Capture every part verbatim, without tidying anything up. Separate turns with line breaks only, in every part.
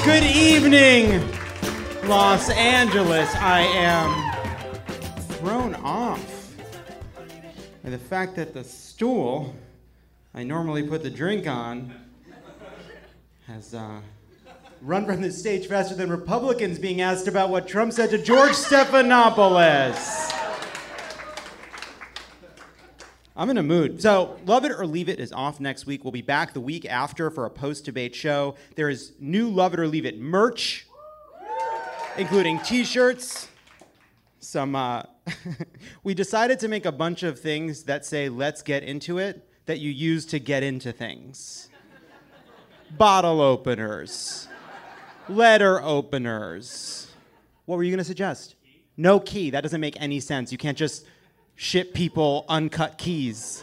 Good evening, Los Angeles. I am thrown off by the fact that the stool I normally put the drink on has uh, run from the stage faster than Republicans being asked about what Trump said to George Stephanopoulos. I'm in a mood. So, Love It or Leave It is off next week. We'll be back the week after for a post-debate show. There is new Love It or Leave It merch, including t-shirts, some, uh, we decided to make a bunch of things that say, let's get into it, that you use to get into things. Bottle openers, letter openers. What were you gonna suggest? No key, that doesn't make any sense. You can't just ship people uncut keys.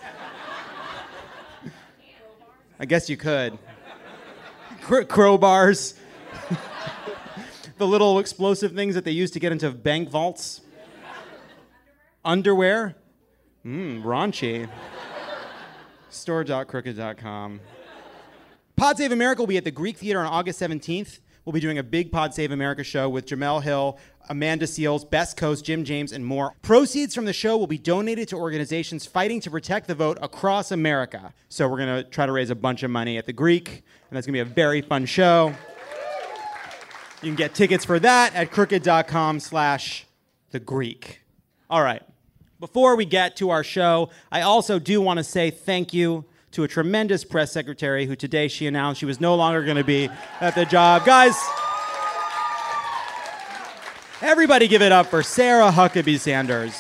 I guess you could. Cr- crowbars. The little explosive things that they use to get into bank vaults. Underwear? Mmm, raunchy. store dot crooked dot com. Pod Save America will be at the Greek Theater on August seventeenth. We'll be doing a big Pod Save America show with Jamel Hill, Amanda Seales, Best Coast, Jim James, and more. Proceeds from the show will be donated to organizations fighting to protect the vote across America. So we're going to try to raise a bunch of money at the Greek, and that's going to be a very fun show. You can get tickets for that at crooked dot com slash the Greek. All right. Before we get to our show, I also do want to say thank you to a tremendous press secretary who today she announced she was no longer going to be at the job. Guys, everybody give it up for Sarah Huckabee Sanders.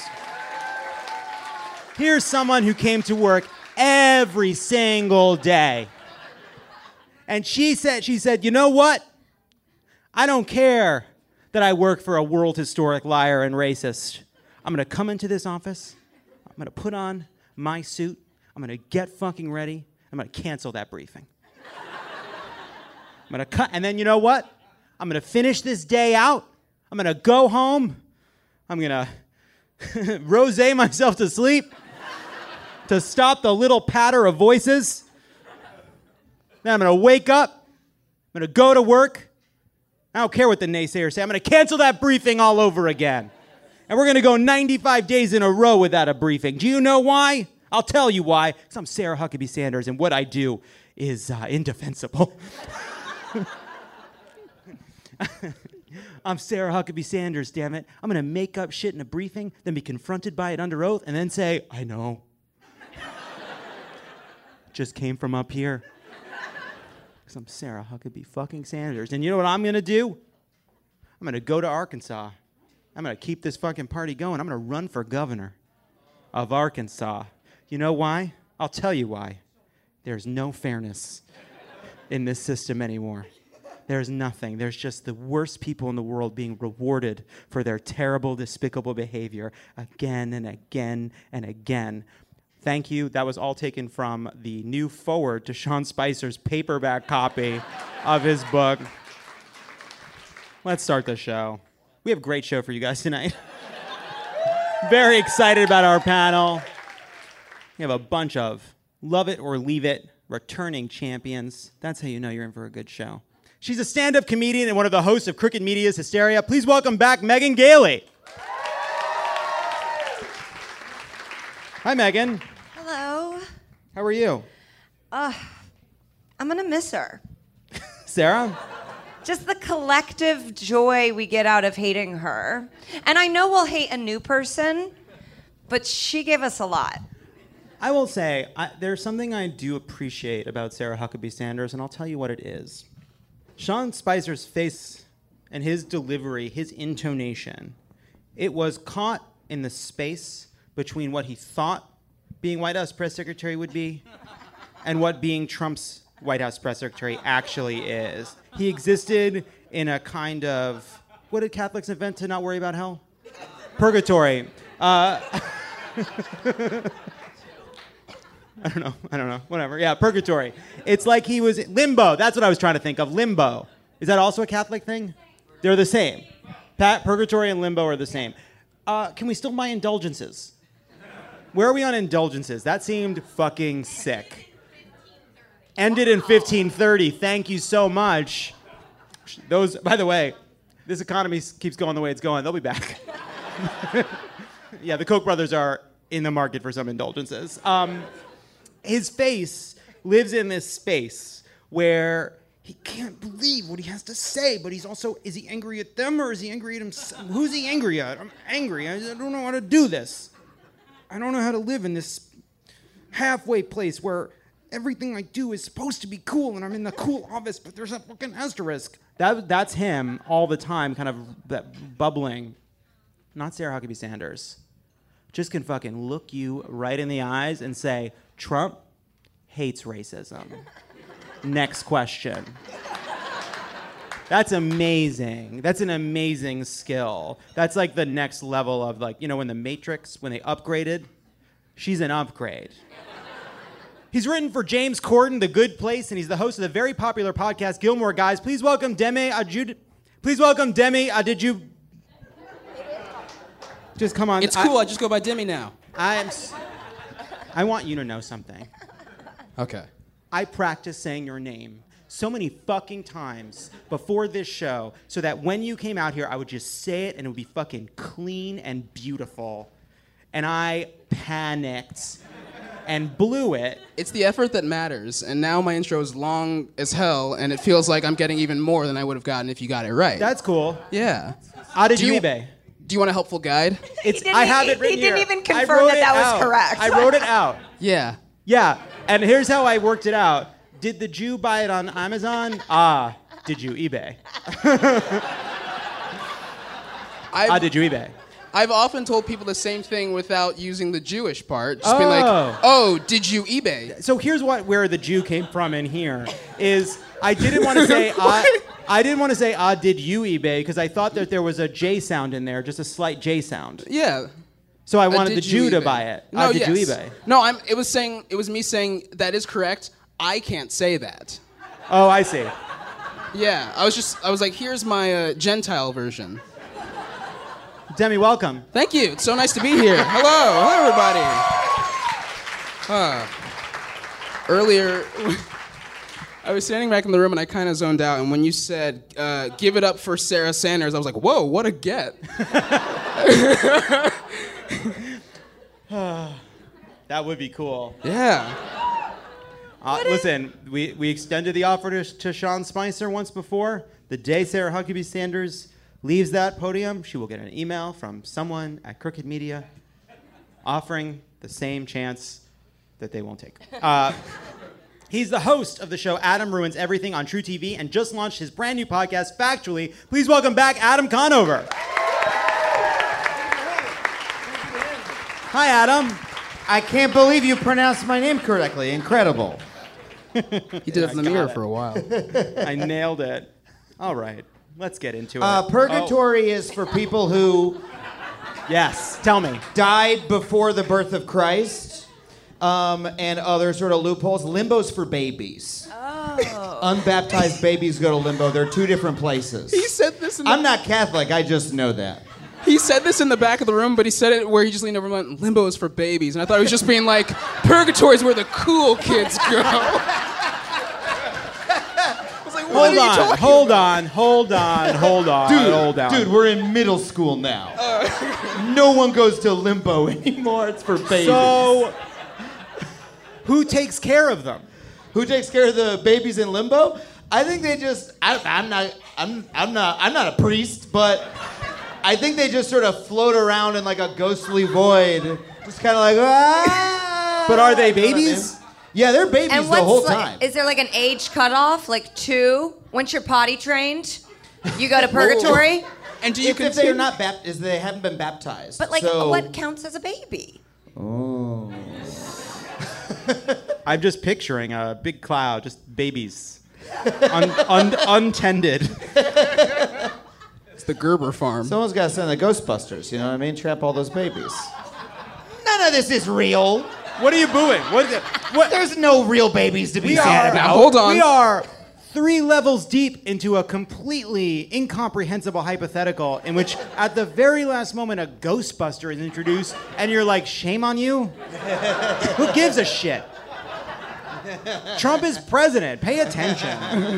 Here's someone who came to work every single day. And she said, she said, you know what? I don't care that I work for a world historic liar and racist. I'm going to come into this office. I'm going to put on my suit. I'm going to get fucking ready. I'm going to cancel that briefing. I'm going to cut. And then you know what? I'm going to finish this day out. I'm going to go home. I'm going to rosé myself to sleep to stop the little patter of voices. Then I'm going to wake up. I'm going to go to work. I don't care what the naysayers say. I'm going to cancel that briefing all over again. And we're going to go ninety-five days in a row without a briefing. Do you know why? I'll tell you why. Because I'm Sarah Huckabee Sanders, and what I do is uh, indefensible. I'm Sarah Huckabee Sanders, damn it. I'm going to make up shit in a briefing, then be confronted by it under oath, and then say, I know. Just came from up here. Because I'm Sarah Huckabee fucking Sanders. And you know what I'm going to do? I'm going to go to Arkansas. I'm going to keep this fucking party going. I'm going to run for governor of Arkansas. You know why? I'll tell you why. There's no fairness in this system anymore. There's nothing. There's just the worst people in the world being rewarded for their terrible, despicable behavior again and again and again. Thank you. That was all taken from the new foreword to Sean Spicer's paperback copy of his book. Let's start the show. We have a great show for you guys tonight. Very excited about our panel. We have a bunch of Love It or Leave It returning champions. That's how you know you're in for a good show. She's a stand-up comedian and one of the hosts of Crooked Media's Hysteria. Please welcome back Megan Gailey. Hi, Megan.
Hello.
How are you?
Uh, I'm gonna miss her.
Sarah?
Just the collective joy we get out of hating her. And I know we'll hate a new person, but she gave us a lot.
I will say, I, there's something I do appreciate about Sarah Huckabee Sanders, and I'll tell you what it is. Sean Spicer's face and his delivery, his intonation, it was caught in the space between what he thought being White House press secretary would be and what being Trump's White House press secretary actually is. He existed in a kind of, what did Catholics invent to not worry about hell? Purgatory. Uh, I don't know. I don't know. Whatever. Yeah, purgatory. It's like he was limbo. That's what I was trying to think of. Limbo. Is that also a Catholic thing? They're the same. Pat, purgatory and limbo are the same. Uh, can we still buy indulgences? Where are we on indulgences? That seemed fucking sick. Ended in fifteen thirty. Thank you so much. Those, by the way, this economy s- keeps going the way it's going. They'll be back. Yeah, the Koch brothers are in the market for some indulgences. Um, his face lives in this space where he can't believe what he has to say, but he's also, is he angry at them or is he angry at himself? Who's he angry at? I'm angry. I I don't know how to do this. I don't know how to live in this halfway place where everything I do is supposed to be cool and I'm in the cool office, but there's a fucking asterisk. That, that's him all the time, kind of that bubbling. Not Sarah Huckabee Sanders. Just can fucking look you right in the eyes and say, Trump hates racism. Next question. That's amazing. That's an amazing skill. That's like the next level of, like, you know, when the Matrix, when they upgraded, she's an upgrade. He's written for James Corden, The Good Place, and he's the host of the very popular podcast Gilmore Guys. Please welcome Demi Adjud. Please welcome Demi Adjud. Just come on.
It's cool. I, I just go by Demi now.
I'm. I want you to know something.
Okay.
I practiced saying your name so many fucking times before this show so that when you came out here, I would just say it and it would be fucking clean and beautiful. And I panicked and blew it.
It's the effort that matters, and now my intro is long as hell, and it feels like I'm getting even more than I would have gotten if you got it right.
That's cool.
Yeah.
How did
Do
you
you-
eBay?
Do you want a helpful guide?
It's.
didn't
I have
e-
it written
he didn't
here.
even
I
confirm
wrote
that
it
that was
out.
correct.
I wrote it out.
Yeah.
Yeah, and here's how I worked it out. Did the Jew buy it on Amazon? Ah, did you eBay?
I've,
Ah, did you eBay?
I've often told people the same thing without using the Jewish part. Just being like,
Oh.
oh, did you eBay?
So here's what where the Jew came from in here is I didn't want to say ah, I didn't want to say ah did you eBay because I thought that there was a J sound in there, just a slight J sound.
Yeah.
So I
Uh,
wanted
did
the
you
Jew to
eBay?
buy it.
No,
Ah, did
yes.
you eBay?
No, I'm. It was saying. It was me saying that is correct. I can't say that.
Oh, I see.
Yeah. I was just. I was like, here's my uh, Gentile version.
Demi, welcome.
Thank you. It's so nice to be here. Hello. Hello, everybody. Uh, earlier, I was standing back in the room and I kind of zoned out. And when you said, uh, give it up for Sarah Sanders, I was like, whoa, what a get.
That would be cool.
Yeah.
Uh, listen, we, we extended the offer to, to Sean Spicer once before. The day Sarah Huckabee Sanders leaves that podium, she will get an email from someone at Crooked Media offering the same chance that they won't take. Uh, he's the host of the show Adam Ruins Everything on True T V and just launched his brand new podcast, Factually. Please welcome back Adam Conover. Hi, Adam.
I can't believe you pronounced my name correctly. Incredible.
He did it in the mirror for a while.
I nailed it. All right, let's get into it.
Uh, purgatory is for people who
Oh, yes, tell me.
died before the birth of Christ, um, and other sort of loopholes. Limbo's for babies.
Oh.
Unbaptized babies go to limbo. They're two different places.
He said this in the,
I'm not Catholic. I just know that.
He said this in the back of the room, but he said it where he just leaned over and went, limbo is for babies. And I thought he was just being like, purgatory is where the cool kids go. I was like, what
Hold
are you
on,
talking
hold
about?
on, hold on, hold on,
Dude,
hold on.
dude, we're in middle school now. No one goes to limbo anymore. It's for babies.
So, who takes care of them?
Who takes care of the babies in limbo? I think they just. I, I'm not. I'm. I'm not. I'm not a priest, but I think they just sort of float around in like a ghostly void, just kind of like. Ah,
But are they
you know what I
babies?
mean? Yeah, they're babies
And
the
what's
whole
like,
time.
is there like an age cutoff? Like two? Once you're potty trained, you go to purgatory?
And do you
if, if
continue?
they're not baptized, they haven't been baptized.
But like,
so,
what counts as a baby?
Oh.
I'm just picturing a big cloud, just babies, un, un, untended.
It's the Gerber farm.
Someone's got to send the Ghostbusters. You know what I mean? Trap all those babies. None of this is real.
What are you booing? What? Is it? What?
There's no real babies to be
We
sad
are.
about.
Now, hold on.
We are three levels deep into a completely incomprehensible hypothetical in which, at the very last moment, a Ghostbuster is introduced, and you're like, "Shame on you." Who gives a shit? Trump is president. Pay attention.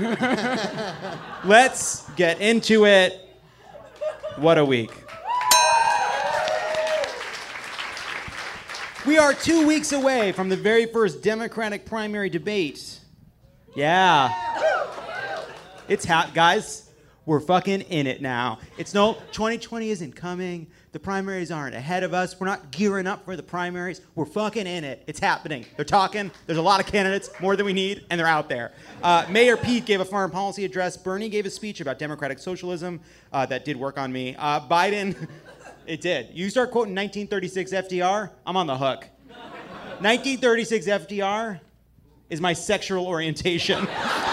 Let's get into it. What a week. We are two weeks away from the very first Democratic primary debate. Yeah. It's hot, guys. We're fucking in it now. It's no, twenty twenty isn't coming. The primaries aren't ahead of us. We're not gearing up for the primaries. We're fucking in it. It's happening. They're talking. There's a lot of candidates, more than we need, and they're out there. Uh, Mayor Pete gave a foreign policy address. Bernie gave a speech about democratic socialism. Uh, that did work on me. Uh, Biden, it did. You start quoting nineteen thirty-six F D R, I'm on the hook. nineteen thirty-six F D R is my sexual orientation.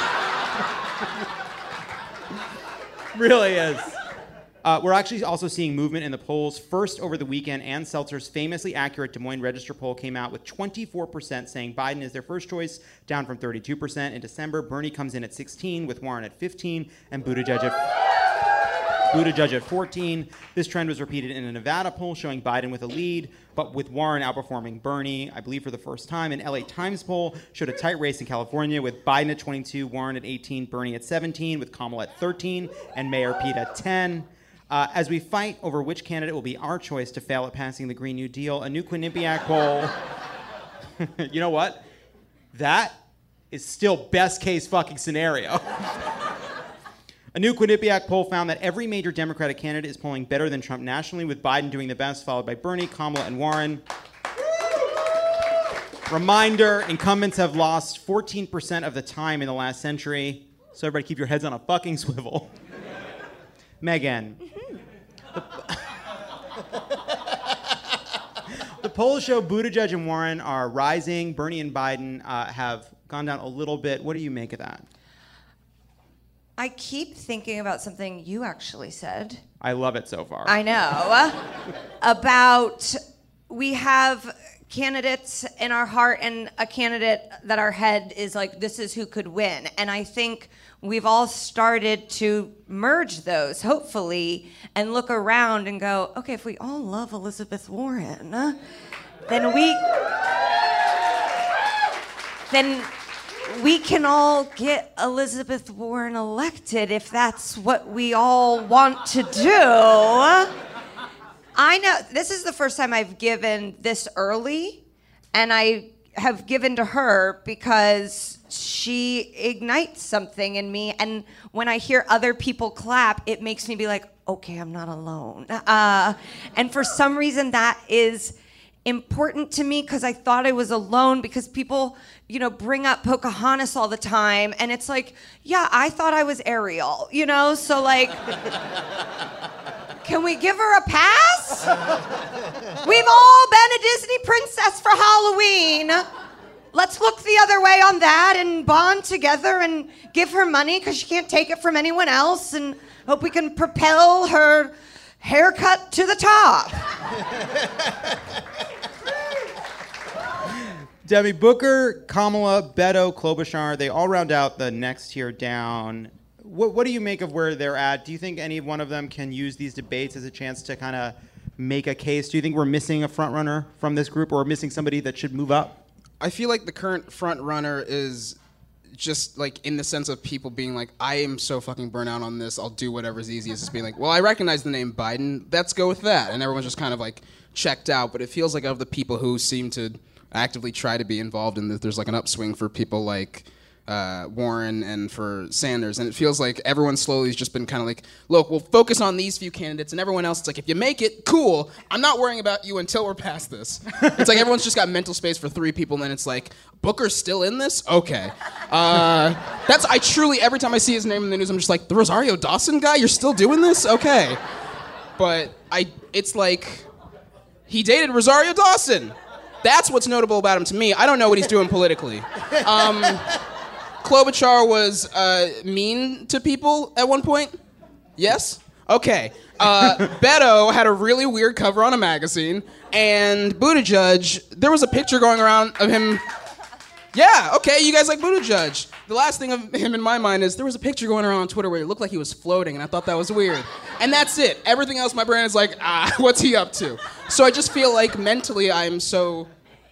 Really is. Uh, we're actually also seeing movement in the polls. First, over the weekend, Ann Seltzer's famously accurate Des Moines Register poll came out with twenty-four percent saying Biden is their first choice, down from thirty-two percent. In December, Bernie comes in at sixteen, with Warren at fifteen, and Buttigieg at, Buttigieg at fourteen. This trend was repeated in a Nevada poll showing Biden with a lead, but with Warren outperforming Bernie, I believe for the first time. An L A Times poll showed a tight race in California with Biden at twenty-two, Warren at eighteen, Bernie at seventeen, with Kamala at thirteen, and Mayor Pete at ten. Uh, as we fight over which candidate will be our choice to fail at passing the Green New Deal, a new Quinnipiac poll. You know what? That is still best case fucking scenario. A new Quinnipiac poll found that every major Democratic candidate is polling better than Trump nationally, with Biden doing the best, followed by Bernie, Kamala, and Warren. Reminder, incumbents have lost fourteen percent of the time in the last century, so everybody keep your heads on a fucking swivel. Megan. The, the polls show Buttigieg and Warren are rising. Bernie and Biden uh, have gone down a little bit. What do you make of that?
I keep thinking about something you actually said.
I love it so far.
I know. About we have candidates in our heart and a candidate that our head is like, this is who could win. And I think we've all started to merge those, hopefully, and look around and go, okay, if we all love Elizabeth Warren, then we then we can all get Elizabeth Warren elected if that's what we all want to do. I know this is the first time I've given this early, and I have given to her because she ignites something in me, and when I hear other people clap, it makes me be like, okay, I'm not alone. Uh, and for some reason, that is important to me because I thought I was alone because people, you know, bring up Pocahontas all the time, and it's like, yeah, I thought I was Ariel, you know, so like, can we give her a pass? We've all been a Disney princess for Halloween. Let's look the other way on that and bond together and give her money because she can't take it from anyone else, and hope we can propel her haircut to the top.
Debbie, Booker, Kamala, Beto, Klobuchar, they all round out the next tier down. What, what do you make of where they're at? Do you think any one of them can use these debates as a chance to kind of make a case? Do you think we're missing a front runner from this group, or we're missing somebody that should move up?
I feel like the current front runner is just like in the sense of people being like, I am so fucking burnt out on this, I'll do whatever's easiest. Just being like, well, I recognize the name Biden, let's go with that. And everyone's just kind of like checked out. But it feels like of the people who seem to actively try to be involved in this, there's like an upswing for people like uh, Warren and for Sanders. And it feels like everyone slowly has just been kind of like, look, we'll focus on these few candidates, and everyone else, it's like, if you make it, cool. I'm not worrying about you until we're past this. It's like everyone's just got mental space for three people, and then it's like, Booker's still in this? Okay. Uh, that's, I truly, every time I see his name in the news, I'm just like, the Rosario Dawson guy? You're still doing this? Okay. But I, it's like, he dated Rosario Dawson. That's what's notable about him to me. I don't know what he's doing politically. Um, Klobuchar was uh, mean to people at one point? Yes? Okay. Uh, Beto had a really weird cover on a magazine, and Buttigieg, there was a picture going around of him. Yeah, okay, you guys like Buttigieg. The last thing of him in my mind is there was a picture going around on Twitter where it looked like he was floating, and I thought that was weird. And that's it. Everything else, my brain is like, ah, what's he up to? So I just feel like mentally I'm so...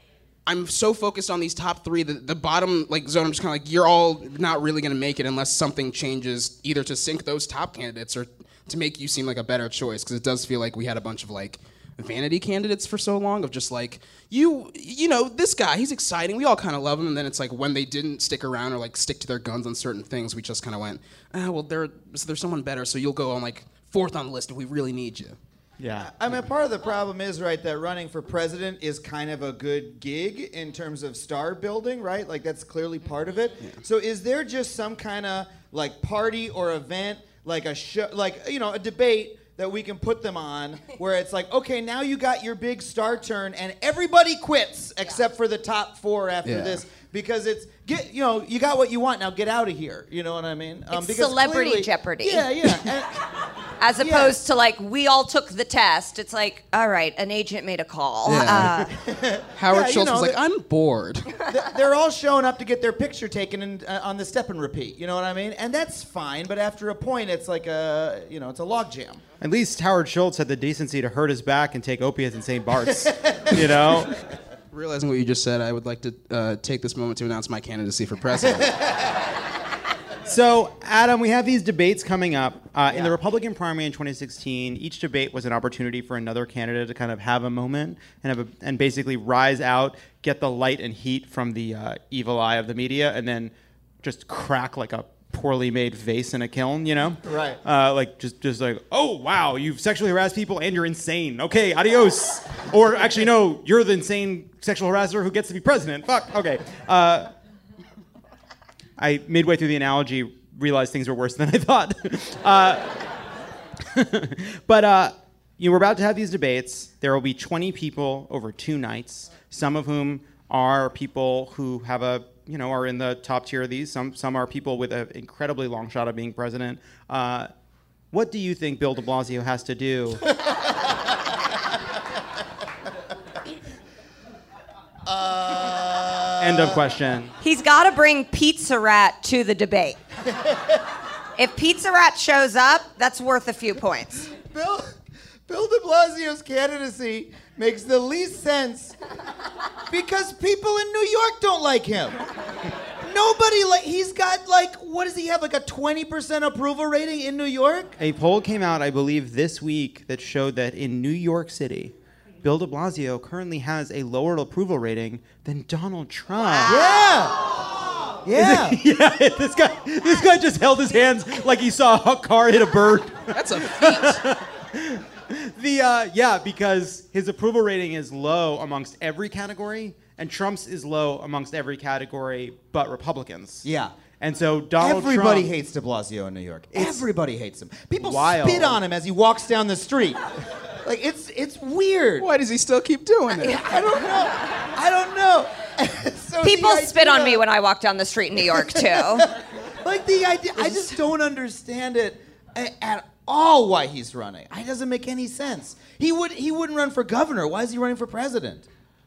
I'm so focused on these top three that the bottom like zone, I'm just kind of like, you're all not really going to make it unless something changes either to sink those top candidates or to make you seem like a better choice, because it does feel like we had a bunch of like vanity candidates for so long of just like, you you know, this guy, he's exciting, we all kind of love him, and then it's like when they didn't stick around or like stick to their guns on certain things, we just kind of went, ah, well, there, so there's someone better, so you'll go on like fourth on the list if we really need you.
Yeah.
I mean, part of the problem is, right, that running for president is kind of a good gig in terms of star building, right? Like, that's clearly part of it. Yeah. So is there just some kind of, like, party or event, like a show, like, you know, a debate that we can put them on where it's like, okay, now you got your big star turn and everybody quits except for the top four after
Yeah.
this, because it's, get, you know, you got what you want, now get out of here. You know what I mean? Um,
It's
because
Celebrity
clearly-
Jeopardy.
Yeah, yeah. And,
As
Yeah.
opposed to like, we all took the test. It's like, all right, an agent made a call.
Yeah.
Uh,
Howard
Yeah, you
Schultz
know,
was like,
the-
I'm bored.
Th- they're all showing up to get their picture taken in, uh, on the step and repeat. You know what I mean? And that's fine. But after a point, it's like a, you know, it's a logjam.
At least Howard Schultz had the decency to hurt his back and take opiates in Saint Bart's. You know?
Realizing what you just said, I would like to uh, take this moment to announce my candidacy for president.
So, Adam, we have these debates coming up. Uh, In
Yeah.
the Republican primary in twenty sixteen, each debate was an opportunity for another candidate to kind of have a moment and have a, and basically rise out, get the light and heat from the uh, evil eye of the media, and then just crack like a poorly made vase in a kiln, you know?
Right.
Uh, like, just, just like, oh, wow, you've sexually harassed people and you're insane. Okay, adios. Or actually, no, you're the insane sexual harasser who gets to be president. Fuck, okay. Uh, I, midway through the analogy, realized things were worse than I thought. uh, but uh, you were about to have these debates. There will be twenty people over two nights, some of whom are people who have a, you know, are in the top tier of these. Some, some are people with an incredibly long shot of being president. Uh, what do you think Bill de Blasio has to do?
Uh,
End of question.
he's got to bring Pizza Rat to the debate. If Pizza Rat shows up, that's worth a few points.
Bill, Bill de Blasio's candidacy makes the least sense because people in New York don't like him. Nobody like, he's got like, what does he have, like a twenty percent approval rating in New York?
A poll came out, I believe, this week that showed that in New York City, Bill de Blasio currently has a lower approval rating than Donald Trump.
Yeah. Yeah.
Yeah, this guy, this guy just held his hands like he saw a car hit a bird.
That's a feat.
The uh, yeah, because his approval rating is low amongst every category, and Trump's is low amongst every category but Republicans.
Yeah.
And so Donald
Everybody
Trump,
hates de Blasio in New York. Everybody hates him. People
wild.
spit on him as he walks down the street. Like, it's it's weird.
Why does he still keep doing it?
I don't know. I don't know. So
People
the
spit on
idea-
me when I walk down the street in New York, too.
Like the idea, I just don't understand it a- at all. Why he's running? It doesn't make any sense. He would he wouldn't run for governor. Why is he running for president?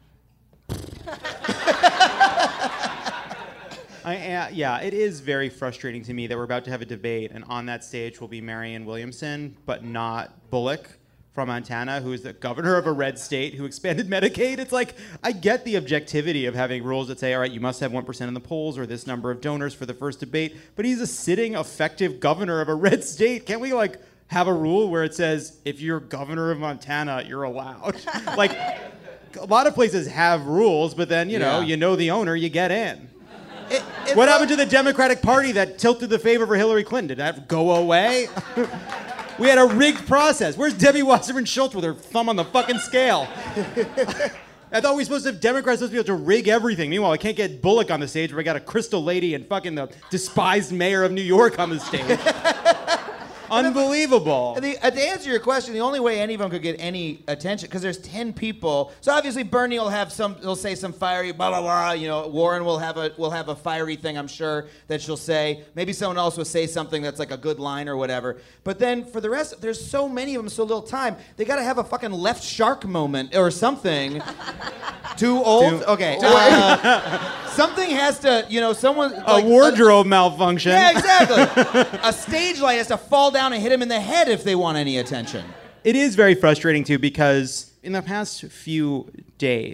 I, uh, yeah, it is very frustrating to me that we're about to have a debate, and on that stage will be Marianne Williamson, but not Bullock from Montana, who is the governor of a red state who expanded Medicaid. It's like, I get the objectivity of having rules that say, all right, you must have one percent in the polls or this number of donors for the first debate, but he's a sitting, effective governor of a red state. Can't we, like, have a rule where it says, if you're governor of Montana, you're allowed? Like, a lot of places have rules, but then, you know,
Yeah.
you know the owner, you get in.
It, it's
What
like-
happened to the Democratic Party that tilted the favor for Hillary Clinton? Did that go away? We had a rigged process. Where's Debbie Wasserman Schultz with her thumb on the fucking scale? I thought we were supposed to have Democrats supposed to be able to rig everything. Meanwhile, I can't get Bullock on the stage where I got a crystal lady and fucking the despised mayor of New York on the stage. Unbelievable.
The, uh, to answer your question, the only way any of them could get any attention, because there's ten people. So obviously Bernie will have some. He'll say some fiery blah blah blah. You know, Warren will have a will have a fiery thing. I'm sure that she'll say. Maybe someone else will say something that's like a good line or whatever. But then for the rest, there's so many of them, so little time. They got to have a fucking left shark moment or something. Too old?
Too-
Okay. Uh, something has to. You know, someone.
A
like,
wardrobe malfunction.
Yeah, exactly. A stage light has to fall down and hit him in the head if they want any attention.
It is very frustrating, too, because in the past few days,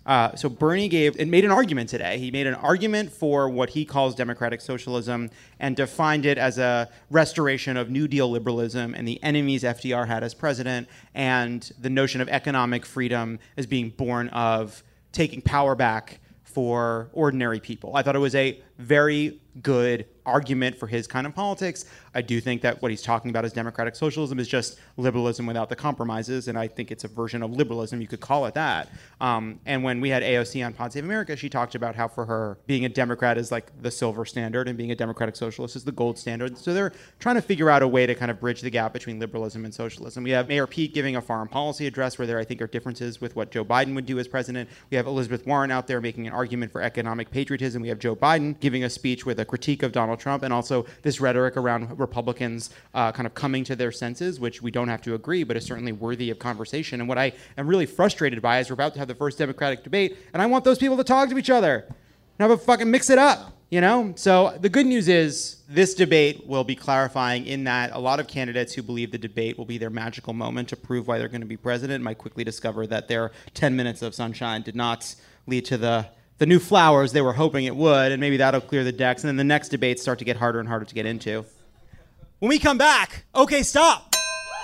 Uh, so Bernie gave and made an argument today. He made an argument for what he calls democratic socialism and defined it as a restoration of New Deal liberalism and the enemies F D R had as president, and the notion of economic freedom as being born of taking power back for ordinary people. I thought it was a very good argument for his kind of politics. I do think that what he's talking about as democratic socialism is just liberalism without the compromises, and I think it's a version of liberalism, you could call it that. Um, and when we had A O C on Pod Save America, she talked about how for her, being a Democrat is like the silver standard and being a democratic socialist is the gold standard. So they're trying to figure out a way to kind of bridge the gap between liberalism and socialism. We have Mayor Pete giving a foreign policy address where there, I think, are differences with what Joe Biden would do as president. We have Elizabeth Warren out there making an argument for economic patriotism. We have Joe Biden giving a speech with a critique of Donald Trump, and also this rhetoric around Republicans uh, kind of coming to their senses, which we don't have to agree, but is certainly worthy of conversation. And what I am really frustrated by is we're about to have the first Democratic debate, and I want those people to talk to each other and have a fucking mix it up, you know? So the good news is this debate will be clarifying in that a lot of candidates who believe the debate will be their magical moment to prove why they're going to be president might quickly discover that their ten minutes of sunshine did not lead to the the new flowers they were hoping it would, and maybe that'll clear the decks, and then the next debates start to get harder and harder to get into. When we come back, okay, stop.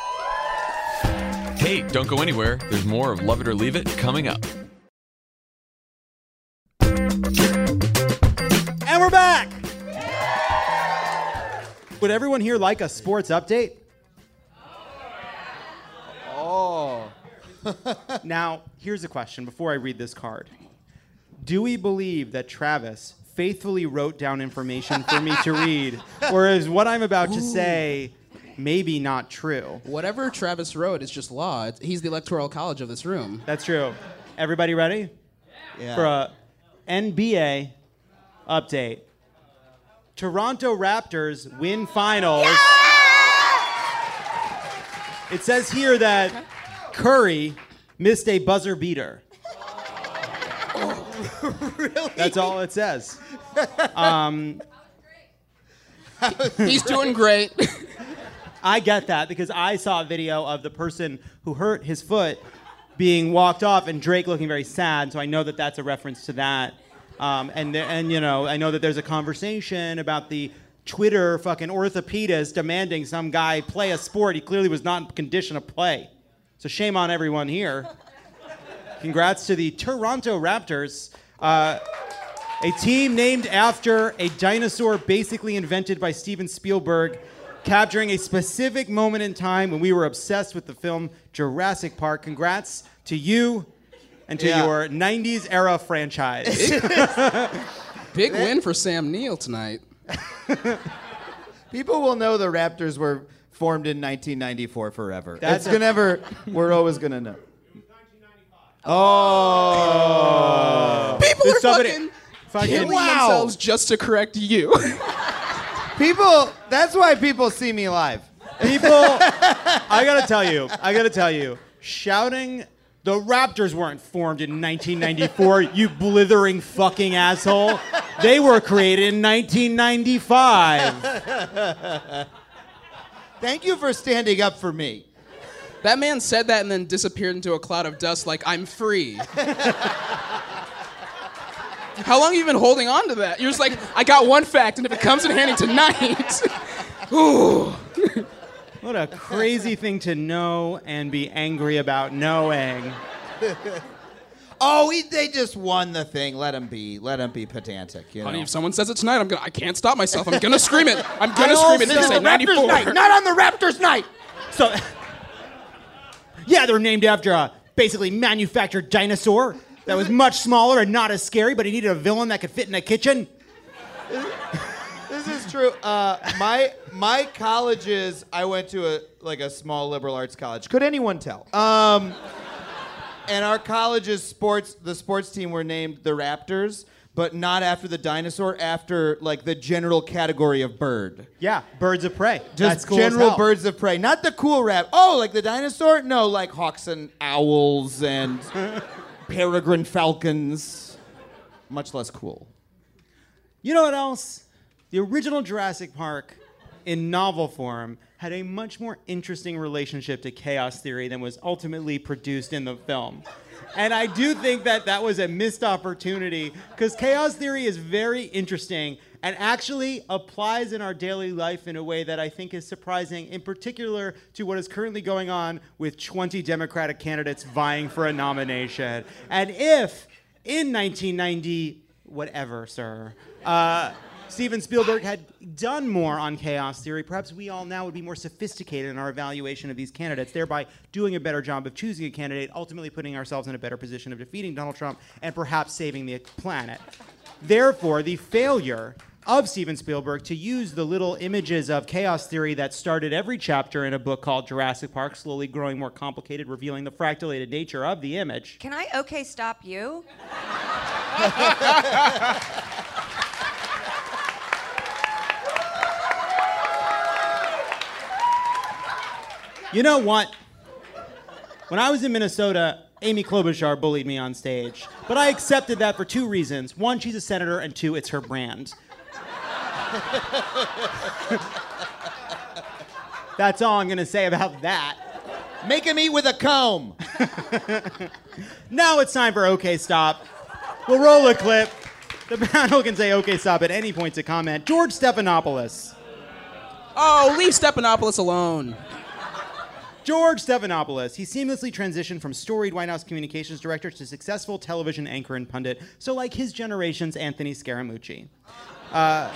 Hey, don't go anywhere. There's more of Love It or Leave It coming up.
And we're back. Would everyone here like a sports update? Oh. Now, here's a question before I read this card. Do we believe that Travis faithfully wrote down information for me to read, or is what I'm about to say maybe not true?
Whatever Travis wrote is just law. It's, he's the electoral college of this room.
That's true. Everybody ready?
Yeah.
For a N B A update. Toronto Raptors win finals. Yeah! It says here that Curry missed a buzzer beater.
Really?
That's all it says. Um,
He's doing great.
I get that because I saw a video of the person who hurt his foot being walked off and Drake looking very sad, so I know that that's a reference to that. Um, and, and, you know, I know that there's a conversation about the Twitter fucking orthopedist demanding some guy play a sport he clearly was not in condition to play. So shame on everyone here. Congrats to the Toronto Raptors, uh, a team named after a dinosaur basically invented by Steven Spielberg, capturing a specific moment in time when we were obsessed with the film Jurassic Park. Congrats to you and to
Yeah.
your nineties era franchise.
Big win for Sam Neill tonight.
People will know the Raptors were formed in nineteen ninety-four forever.
That's
it's
a-
gonna never. We're always gonna know. Oh.
People
Did
are
somebody-
fucking
fucking-
killing
Wow.
themselves just to correct you.
People. That's why people see me live.
People, I gotta tell you, I gotta tell you, shouting, the Raptors weren't formed in nineteen ninety-four, you blithering fucking asshole. They were created in nineteen ninety-five.
Thank you for standing up for me.
That man said that and then disappeared into a cloud of dust like, I'm free. How long have you been holding on to that? You're just like, I got one fact, and if it comes in handy tonight. Ooh.
What a crazy thing to know and be angry about knowing.
Oh, he, they just won the thing. Let him be. Let him be pedantic. You know.
Honey, if someone says it tonight, I'm gonna. I can't stop myself. I'm gonna scream it. I'm
I
gonna
also
scream it.
said
It's
the
say
Raptors
ninety-four.
night, not on the Raptors night.
So, yeah, they're named after a basically manufactured dinosaur that was much smaller and not as scary, but he needed a villain that could fit in a kitchen.
This is true. Uh, my my colleges, I went to a like a small liberal arts college. Could anyone tell? Um, and our college's sports, the sports team were named the Raptors, but not after the dinosaur, after like the general category of bird.
Yeah, birds of prey.
Just
That's cool as
general
hell.
birds of prey, not the cool rap. Oh, like the dinosaur? No, like hawks and owls and peregrine falcons. Much less cool.
You know what else? The original Jurassic Park in novel form, had a much more interesting relationship to chaos theory than was ultimately produced in the film. And I do think that that was a missed opportunity, because chaos theory is very interesting and actually applies in our daily life in a way that I think is surprising, in particular to what is currently going on with twenty Democratic candidates vying for a nomination. And if, in nineteen ninety, whatever, sir, uh, Steven Spielberg had done more on chaos theory, perhaps we all now would be more sophisticated in our evaluation of these candidates, thereby doing a better job of choosing a candidate, ultimately putting ourselves in a better position of defeating Donald Trump and perhaps saving the planet. Therefore, the failure of Steven Spielberg to use the little images of chaos theory that started every chapter in a book called Jurassic Park, slowly growing more complicated, revealing the fractalated nature of the image.
Can I okay stop you?
You know what? When I was in Minnesota, Amy Klobuchar bullied me on stage. But I accepted that for two reasons. One, she's a senator, and two, it's her brand. That's all I'm going to say about that.
Make him eat with a comb.
Now it's time for OK Stop. We'll roll a clip. The panel can say OK Stop at any point to comment. George Stephanopoulos.
Oh, leave Stephanopoulos alone.
George Stephanopoulos. He seamlessly transitioned from storied White House communications director to successful television anchor and pundit, so like his generation's Anthony Scaramucci. Uh,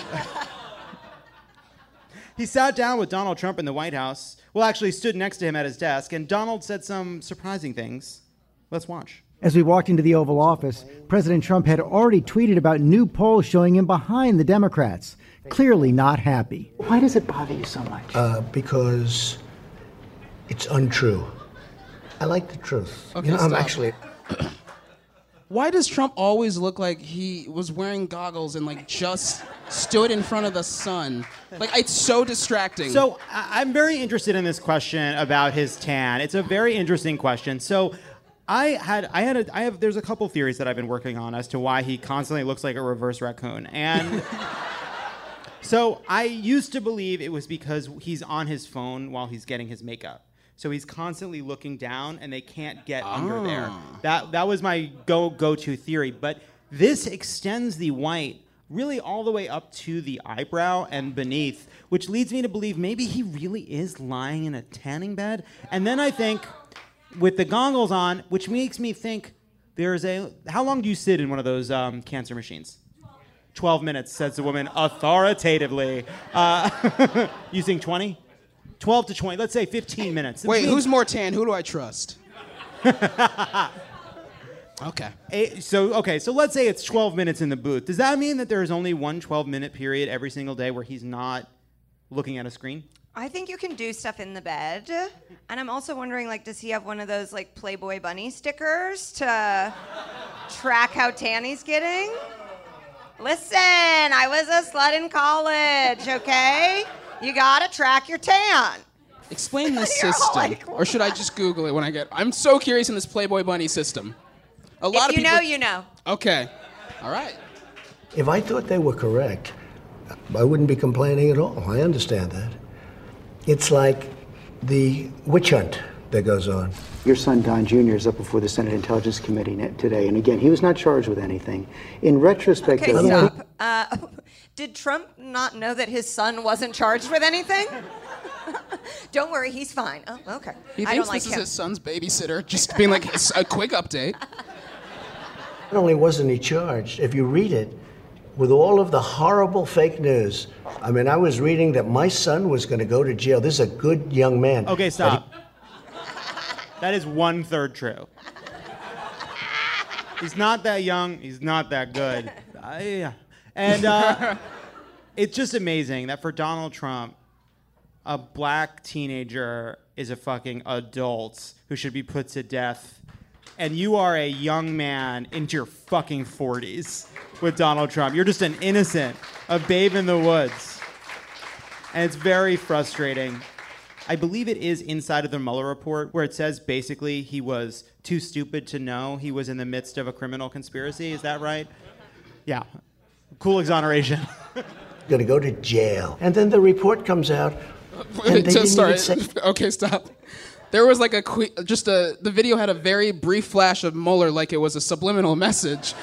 he sat down with Donald Trump in the White House, well, actually stood next to him at his desk, and Donald said some surprising things. Let's watch.
As we walked into the Oval Office, President Trump had already tweeted about new polls showing him behind the Democrats, clearly not happy.
Why does it bother you so much?
Uh, because it's untrue. I like the truth.
Okay,
you know, I'm
stop.
actually...
Why does Trump always look like he was wearing goggles and like just stood in front of the sun? Like, it's so distracting.
So I- I'm very interested in this question about his tan. It's a very interesting question. So I had, I had, a, I have. There's a couple theories that I've been working on as to why he constantly looks like a reverse raccoon. And so I used to believe it was because he's on his phone while he's getting his makeup. So he's constantly looking down, and they can't get under there. That that was my go go to theory. But this extends the white really all the way up to the eyebrow and beneath, which leads me to believe maybe he really is lying in a tanning bed. And then I think, with the goggles on, which makes me think there's a. How long do you sit in one of those um, cancer machines? twelve minutes, says the woman authoritatively. Uh, you think twenty? twelve to twenty, let's say fifteen minutes.
Wait, who's more tan? Who do I trust? Okay.
A, so, okay, so let's say it's twelve minutes in the booth. Does that mean that there's only one twelve-minute period every single day where he's not looking at a screen?
I think you can do stuff in the bed. And I'm also wondering, like, does he have one of those, like, Playboy bunny stickers to track how tan he's getting? Listen, I was a slut in college, okay? You gotta track your tan.
Explain this
You're all
system.
like,
Or should I just Google it when I get... I'm so curious in this Playboy bunny system. A lot
If
of
you
people...
know, you know.
Okay. All right.
If I thought they were correct, I wouldn't be complaining at all. I understand that. It's like the witch hunt that goes on.
Your son, Don Junior, is up before the Senate Intelligence Committee ne- today, and again, he was not charged with anything. In retrospect,
Okay,
though-
stop. Uh, did Trump not know that his son wasn't charged with anything? Don't worry, he's fine. Oh, okay.
He
I
thinks
don't like
this
him.
is his son's babysitter, just being like, "It's a quick update."
Not only wasn't he charged, if you read it, with all of the horrible fake news, I mean, I was reading that my son was going to go to jail. This is a good young man.
Okay, stop. That is one-third true. He's not that young. He's not that good. Uh, yeah. And uh, it's just amazing that for Donald Trump, a black teenager is a fucking adult who should be put to death. And you are a young man into your fucking forties with Donald Trump. You're just an innocent, a babe in the woods. And it's very frustrating. I believe it is inside of the Mueller report where it says basically he was too stupid to know he was in the midst of a criminal conspiracy. Is that right? Yeah. Cool exoneration.
going to go to jail. And then the report comes out, and they didn't
Sorry.
even say...
Okay, stop. There was like a que- just a the video had a very brief flash of Mueller, like it was a subliminal message.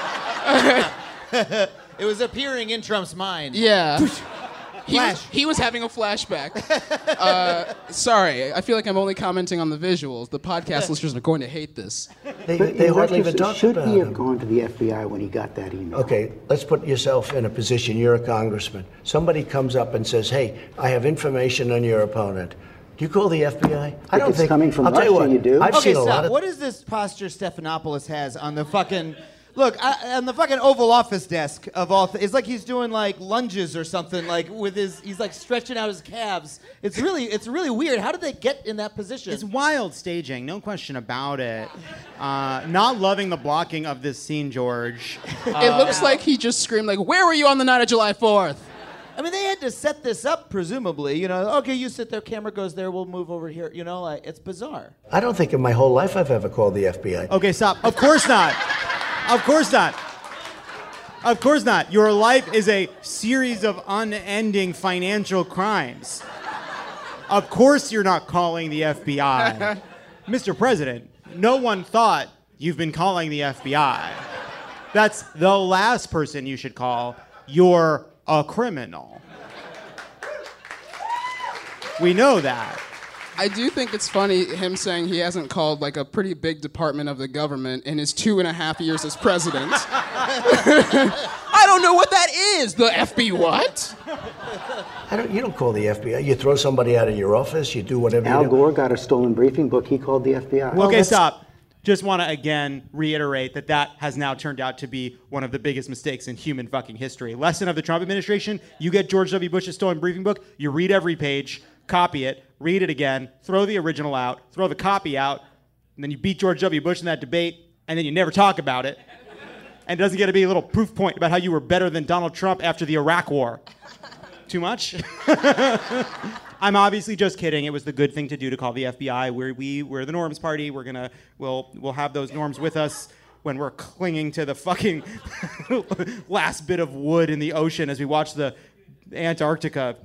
It was appearing in Trump's mind.
Yeah. He was,
Flash.
he was having a flashback. Uh, sorry, I feel like I'm only commenting on the visuals. The podcast listeners are going to hate this.
They,
But
they
in
hardly even
retrospect,
talk
should
about
he have
him.
gone to the F B I when he got that email?
Okay, let's put yourself in a position. You're a congressman. Somebody comes up and says, hey, I have information on your opponent. Do you call the F B I? I don't
it's
think...
coming from
I'll tell you
Russia,
what,
you do.
I've
Okay,
seen a lot
stop.
of...
What is this posture Stephanopoulos has on the fucking... Look, I, on the fucking Oval Office desk of all... Th- it's like he's doing, like, lunges or something, like, with his... He's, like, stretching out his calves. It's really it's really weird. How did they get in that position?
It's wild staging, no question about it. Uh, not loving the blocking of this scene, George.
It looks like he just screamed like, "Where were you on the night of July fourth?"
I mean, they had to set this up, presumably. You know, okay, you sit there, camera goes there, we'll move over here. You know, like, it's bizarre.
I don't think in my whole life I've ever called the F B I.
Okay, stop. Of course not. Of course not. Of course not. Your life is a series of unending financial crimes. Of course you're not calling the F B I. Mister President, no one thought you've been calling the F B I. That's the last person you should call. You're a criminal. We know that.
I do think it's funny him saying he hasn't called like a pretty big department of the government in his two and a half years as president. I don't know what that is. The F B I what?
I don't, you don't call the F B I. You throw somebody out of your office. You do whatever
Al
you do.
Gore got a stolen briefing book. He called the F B I.
Okay, stop. Just want to again reiterate that that has now turned out to be one of the biggest mistakes in human fucking history. Lesson of the Trump administration, you get George W. Bush's stolen briefing book, you read every page, copy it, read it again, throw the original out, throw the copy out, and then you beat George W. Bush in that debate, and then you never talk about it. And it doesn't get to be a little proof point about how you were better than Donald Trump after the Iraq War. Too much? I'm obviously just kidding. It was the good thing to do to call the F B I. We're, we, we're the norms party. We're gonna, we'll, we'll have those norms with us when we're clinging to the fucking last bit of wood in the ocean as we watch the Antarctica.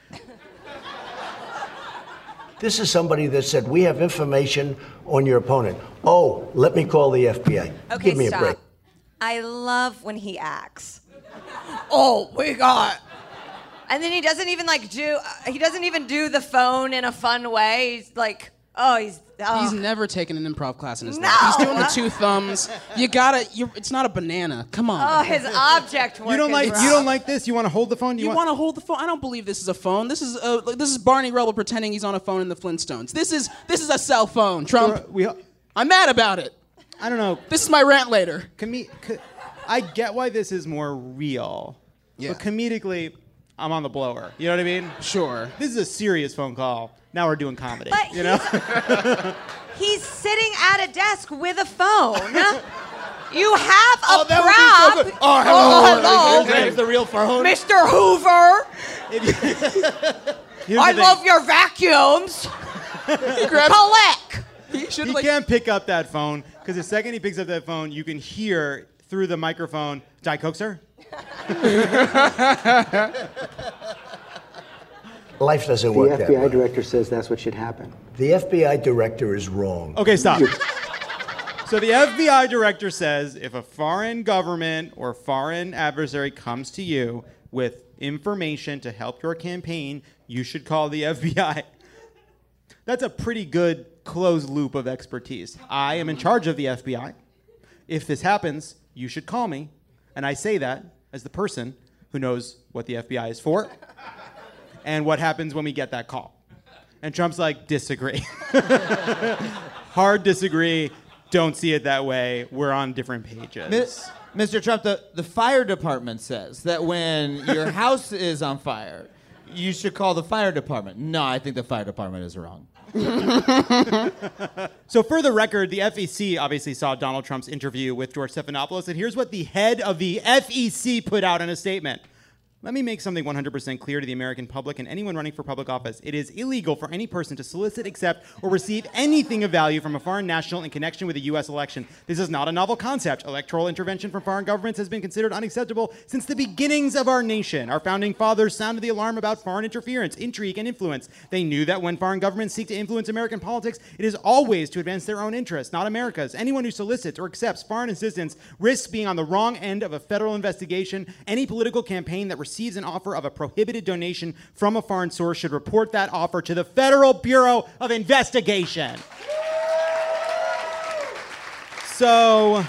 This is somebody that said, we have information on your opponent. Oh, let me call the F B I.
Okay,
Give me
stop.
a break.
I love when he acts. Oh, we got. And then he doesn't even like do. Uh, he doesn't even do the phone in a fun way. He's like, oh, he's. Oh.
He's never taken an improv class in his
No.
life. He's doing the two thumbs. You gotta. You're, it's not a banana. Come on.
Oh, his object work.
You don't
is
like
rough.
you don't like this? You want to hold the phone? Do
You want to hold the phone? I don't believe this is a phone. This is a, this is Barney Rubble pretending he's on a phone in the Flintstones. This is this is a cell phone, Trump.
We,
I'm mad about it.
I don't know.
This is my rant later.
Com- co- I get why this is more real.
Yeah.
But comedically, I'm on the blower. You know what I mean?
Sure.
This is a serious phone call. Now we're doing comedy.
But
you know?
He's sitting at a desk with a phone. You have a
Oh, that
prop.
would be so good. Oh, hello.
Oh, hello.
There's the real phone.
Mister Hoover,
Here's
I
the thing.
love your vacuums.
He grabbed.
Collect.
He should
He
like.
can't pick up that phone because the second he picks up that phone, you can hear through the microphone, Diet Coke, sir?
Life doesn't
The
work
F
that
B I
way.
director says that's what should happen.
The F B I director is wrong.
Okay, stop. So the F B I director says if a foreign government or foreign adversary comes to you with information to help your campaign, you should call the F B I. That's a pretty good closed loop of expertise. I am in charge of the F B I. If this happens, you should call me. And I say that as the person who knows what the F B I is for and what happens when we get that call. And Trump's like, disagree. Hard disagree. Don't see it that way. We're on different pages.
Miss- Mister Trump, the, the fire department says that when your house is on fire, you should call the fire department. No, I think the fire department is wrong.
So for the record, the F E C obviously saw Donald Trump's interview with George Stephanopoulos, and here's what the head of the F E C put out in a statement. Let me make something one hundred percent clear to the American public and anyone running for public office. It is illegal for any person to solicit, accept, or receive anything of value from a foreign national in connection with a U S election. This is not a novel concept. Electoral intervention from foreign governments has been considered unacceptable since the beginnings of our nation. Our founding fathers sounded the alarm about foreign interference, intrigue, and influence. They knew that when foreign governments seek to influence American politics, it is always to advance their own interests, not America's. Anyone who solicits or accepts foreign assistance risks being on the wrong end of a federal investigation. Any political campaign that receives an offer of a prohibited donation from a foreign source should report that offer to the Federal Bureau of Investigation. So,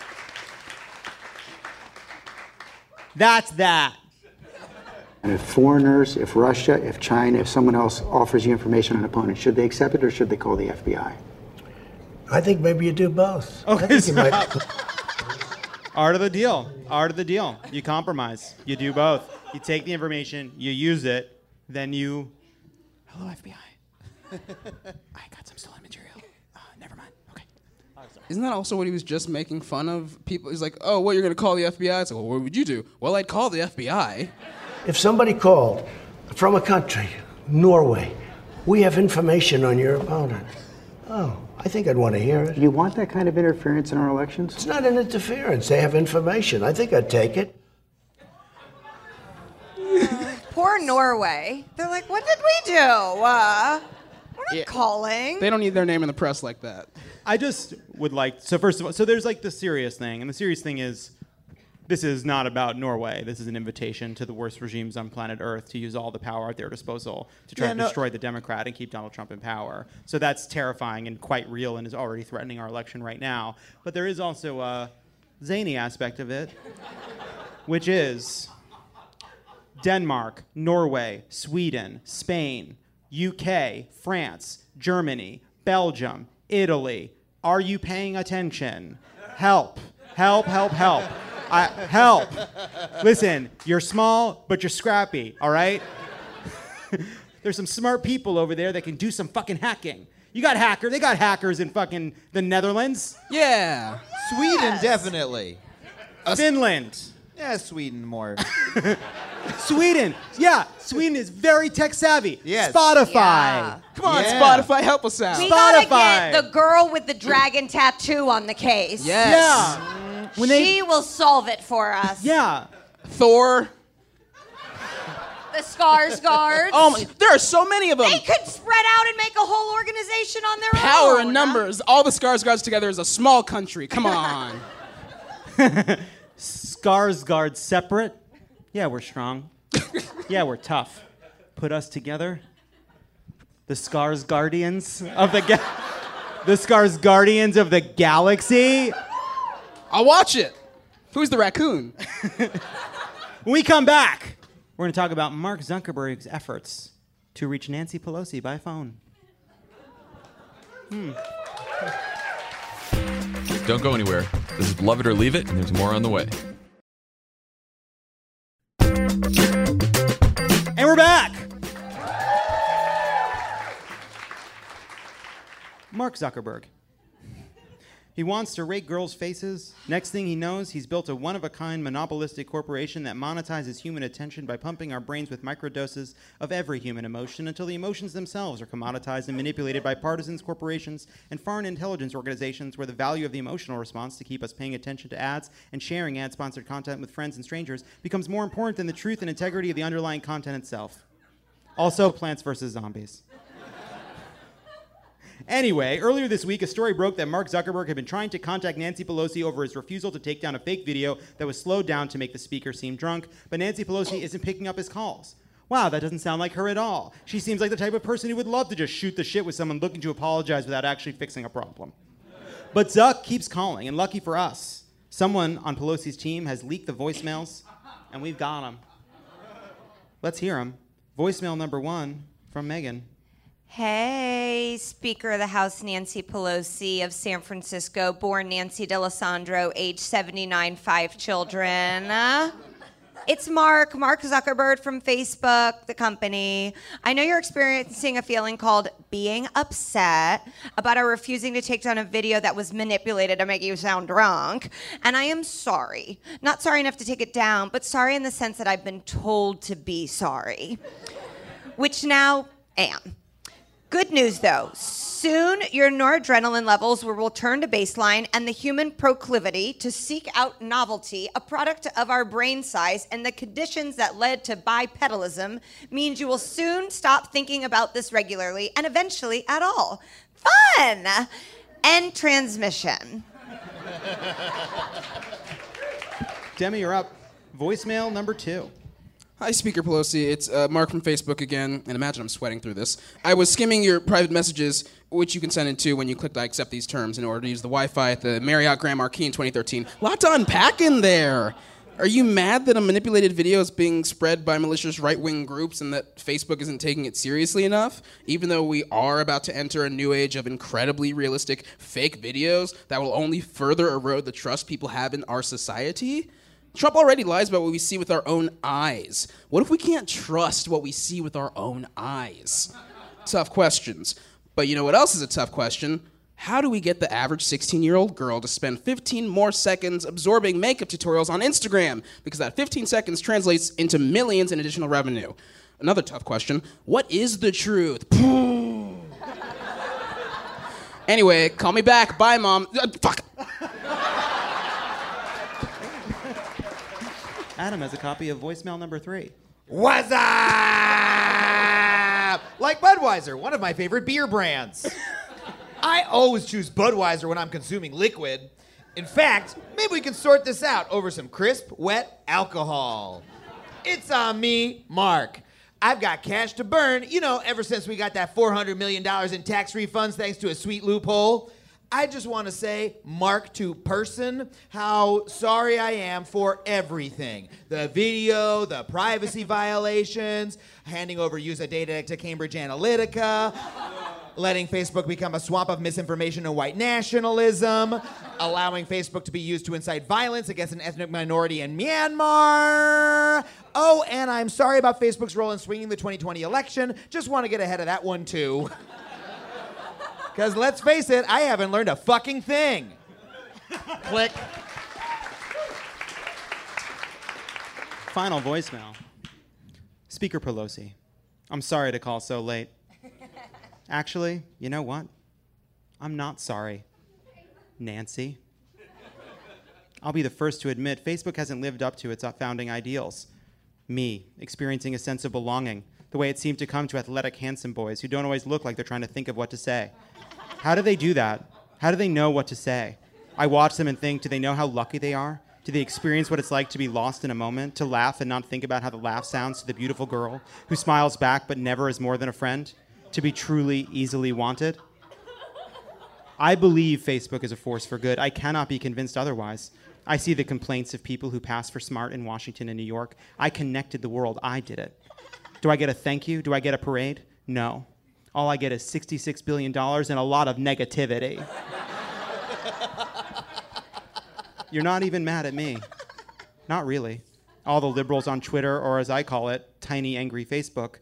that's that.
And if foreigners, if Russia, if China, if someone else offers you information on an opponent, should they accept it or should they call the F B I?
I think maybe you do both.
Okay,
I think
so
you might.
Art of the deal. Art of the deal. You compromise. You do both. You take the information, you use it, then you... Hello, F B I. I got some stolen material. Uh, never mind. Okay.
Isn't that also what he was just making fun of? People, he's like, oh, what, you're going to call the F B I? It's like, well, what would you do? Well, I'd call the F B I.
If somebody called from a country, Norway, we have information on your opponent. Oh, I think I'd want to hear it.
Do you want that kind of interference in our elections?
It's not an interference. They have information. I think I'd take it.
Poor Norway. They're like, what did we do? Uh, we're not
Yeah.
calling.
They don't need their name in the press like that.
I just would like... So first of all, so there's like the serious thing, and the serious thing is this is not about Norway. This is an invitation to the worst regimes on planet Earth to use all the power at their disposal to try
Yeah,
to
no-
destroy the Democrat and keep Donald Trump in power. So that's terrifying and quite real and is already threatening our election right now. But there is also a zany aspect of it, which is Denmark, Norway, Sweden, Spain, U K, France, Germany, Belgium, Italy. Are you paying attention? Help, help, help, help. I, help. Listen, you're small, but you're scrappy, all right? There's some smart people over there that can do some fucking hacking. You got hacker, they got hackers in fucking the Netherlands.
Yeah.
Sweden, definitely.
Finland.
Yeah, Sweden more.
Sweden. Yeah, Sweden is very tech savvy.
Yes.
Spotify.
Yeah.
Come on,
Yeah.
Spotify, help us out.
We gotta
Spotify.
get the girl with the dragon tattoo on the case.
Yes.
Yeah. When they,
She will solve it for us.
yeah.
Thor.
The Skarsgårds.
Oh my, there are so many of them.
They could spread out and make a whole organization on their
Power
own.
in numbers. All the Skarsgårds together is a small country. Come on.
Skarsgård separate. Yeah, we're strong. Yeah, we're tough. Put us together. The Skarsguardians of the ga- the Skarsguardians of the galaxy.
I'll watch it. Who's the raccoon?
When we come back, we're going to talk about Mark Zuckerberg's efforts to reach Nancy Pelosi by phone. Hmm.
Don't go anywhere. This is Love It or Leave It, and there's more on the way.
And we're back. Mark Zuckerberg. He wants to rake girls' faces. Next thing he knows, he's built a one-of-a-kind monopolistic corporation that monetizes human attention by pumping our brains with microdoses of every human emotion until the emotions themselves are commoditized and manipulated by partisans, corporations, and foreign intelligence organizations where the value of the emotional response to keep us paying attention to ads and sharing ad-sponsored content with friends and strangers becomes more important than the truth and integrity of the underlying content itself. Also, Plants versus Zombies. Anyway, earlier this week, a story broke that Mark Zuckerberg had been trying to contact Nancy Pelosi over his refusal to take down a fake video that was slowed down to make the speaker seem drunk, but Nancy Pelosi isn't picking up his calls. Wow, that doesn't sound like her at all. She seems like the type of person who would love to just shoot the shit with someone looking to apologize without actually fixing a problem. But Zuck keeps calling, and lucky for us, someone on Pelosi's team has leaked the voicemails, and we've got them. Let's hear them. Voicemail number one from Megan.
Hey, Speaker of the House Nancy Pelosi of San Francisco, born Nancy D'Alessandro, age seventy-nine, five children. It's Mark, Mark Zuckerberg from Facebook, the company. I know you're experiencing a feeling called being upset about our refusing to take down a video that was manipulated to make you sound drunk. And I am sorry. Not sorry enough to take it down, but sorry in the sense that I've been told to be sorry. Which now am. Good news though. Soon your noradrenaline levels will return to baseline and the human proclivity to seek out novelty, a product of our brain size and the conditions that led to bipedalism, means you will soon stop thinking about this regularly and eventually at all. Fun! End transmission.
Demi, you're up. Voicemail number two.
Hi, Speaker Pelosi. It's uh, Mark from Facebook again, and imagine I'm sweating through this. I was skimming your private messages, which you consented to when you clicked I accept these terms in order to use the Wi-Fi at the Marriott Grand Marquis in twenty thirteen. Lot to unpack in there. Are you mad that a manipulated video is being spread by malicious right-wing groups and that Facebook isn't taking it seriously enough, even though we are about to enter a new age of incredibly realistic fake videos that will only further erode the trust people have in our society? Trump already lies about what we see with our own eyes. What if we can't trust what we see with our own eyes? Tough questions. But you know what else is a tough question? How do we get the average sixteen-year-old girl to spend fifteen more seconds absorbing makeup tutorials on Instagram? Because that fifteen seconds translates into millions in additional revenue. Another tough question. What is the truth? Anyway, call me back. Bye, Mom. Uh, fuck.
Adam has a copy of voicemail number three.
What's up? Like Budweiser, one of my favorite beer brands. I always choose Budweiser when I'm consuming liquid. In fact, maybe we can sort this out over some crisp, wet alcohol. It's on me, Mark. I've got cash to burn, you know, ever since we got that four hundred million dollars in tax refunds thanks to a sweet loophole. I just want to say, Mark to person, how sorry I am for everything. The video, the privacy violations, handing over user data to Cambridge Analytica, letting Facebook become a swamp of misinformation and white nationalism, allowing Facebook to be used to incite violence against an ethnic minority in Myanmar. Oh, and I'm sorry about Facebook's role in swinging the twenty twenty election. Just want to get ahead of that one, too. Because let's face it, I haven't learned a fucking thing. Click.
Final voicemail. Speaker Pelosi, I'm sorry to call so late. Actually, you know what? I'm not sorry. Nancy. I'll be the first to admit Facebook hasn't lived up to its founding ideals. Me, experiencing a sense of belonging, the way it seemed to come to athletic, handsome boys who don't always look like they're trying to think of what to say. How do they do that? How do they know what to say? I watch them and think, do they know how lucky they are? Do they experience what it's like to be lost in a moment, to laugh and not think about how the laugh sounds to the beautiful girl who smiles back but never is more than a friend? To be truly, easily wanted? I believe Facebook is a force for good. I cannot be convinced otherwise. I see the complaints of people who pass for smart in Washington and New York. I connected the world. I did it. Do I get a thank you? Do I get a parade? No. All I get is sixty-six billion dollars and a lot of negativity. You're not even mad at me. Not really. All the liberals on Twitter, or as I call it, tiny angry Facebook.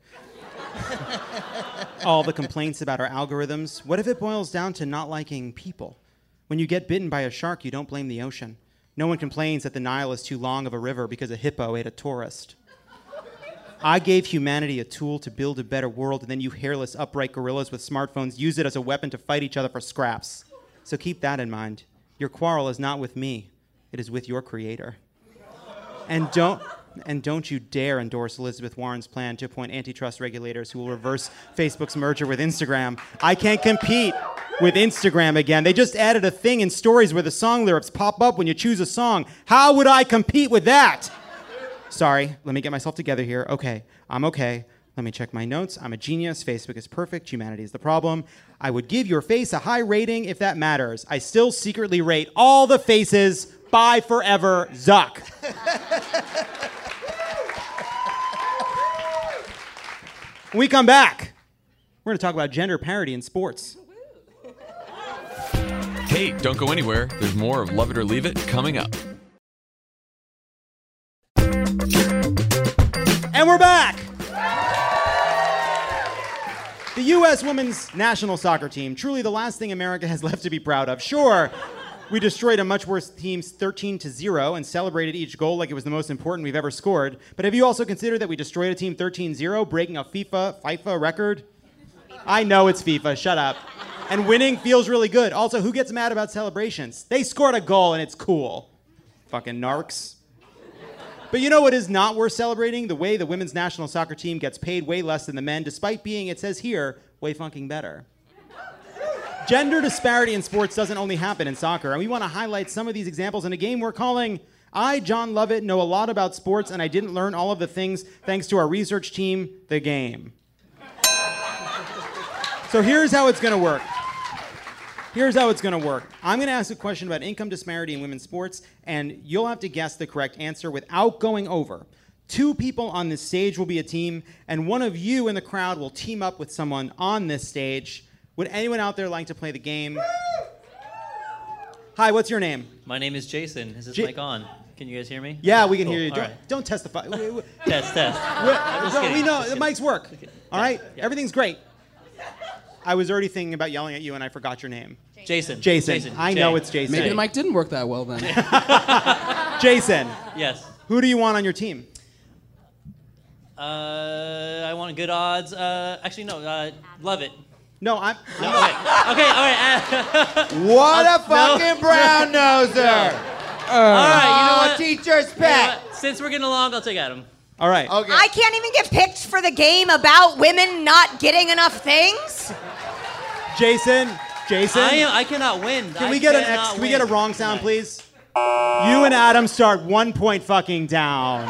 All the complaints about our algorithms. What if it boils down to not liking people? When you get bitten by a shark, you don't blame the ocean. No one complains that the Nile is too long of a river because a hippo ate a tourist. I gave humanity a tool to build a better world, and then you hairless, upright gorillas with smartphones use it as a weapon to fight each other for scraps. So keep that in mind. Your quarrel is not with me. It is with your creator. And don't, and don't you dare endorse Elizabeth Warren's plan to appoint antitrust regulators who will reverse Facebook's merger with Instagram. I can't compete with Instagram again. They just added a thing in stories where the song lyrics pop up when you choose a song. How would I compete with that? Sorry, let me get myself together here. Okay, I'm okay. Let me check my notes. I'm a genius. Facebook is perfect. Humanity is the problem. I would give your face a high rating if that matters. I still secretly rate all the faces. Bye forever, Zuck. When we come back, we're going to talk about gender parity in sports.
Hey, don't go anywhere. There's more of Love It or Leave It coming up.
back. The U S women's national soccer team, truly the last thing America has left to be proud of. Sure, we destroyed a much worse team's thirteen to zero and celebrated each goal like it was the most important we've ever scored. But have you also considered that we destroyed a team thirteen zero, breaking a FIFA, FIFA record? I know it's FIFA, shut up. And winning feels really good. Also, who gets mad about celebrations? They scored a goal and it's cool. Fucking narcs. But you know what is not worth celebrating? The way the women's national soccer team gets paid way less than the men, despite being, it says here, way funking better. Gender disparity in sports doesn't only happen in soccer, and we want to highlight some of these examples in a game we're calling I, John Lovett, know a lot about sports, and I didn't learn all of the things thanks to our research team, The Game. So here's how it's going to work. Here's how it's going to work. I'm going to ask a question about income disparity in women's sports, and you'll have to guess the correct answer without going over. Two people on this stage will be a team, and one of you in the crowd will team up with someone on this stage. Would anyone out there like to play the game? Hi, what's your name?
My name is Jason. Is this
J-
mic on? Can you guys hear me?
Yeah, we can
Cool.
hear you.
All
Don't,
right.
don't testify. We- we-
Test, test. I'm just
No,
kidding.
we know
Just
the
kidding.
mics work.
Just kidding.
All right,
Yeah.
everything's great. I was already thinking about yelling at you, and I forgot your name.
Jason.
Jason.
Jason.
I
Jay.
know it's Jason.
Maybe the mic didn't work that well then.
Jason.
Yes.
Who do you want on your team?
Uh, I want good odds. Uh, actually, no. Uh, love it.
No, I'm.
No, okay. Okay. All right. Uh,
What
Uh,
a fucking
no.
brown noser!
all right. You know
Oh,
what?
teacher's
You know
pet.
what? Since we're getting along, I'll take Adam.
All right.
Okay.
I can't even get picked for the game about women not getting enough things.
Jason. Jason.
I am. I cannot win.
Can
I
we get an
cannot
X? Can we get a
win
wrong sound,
tonight.
please? You and Adam start one point fucking down.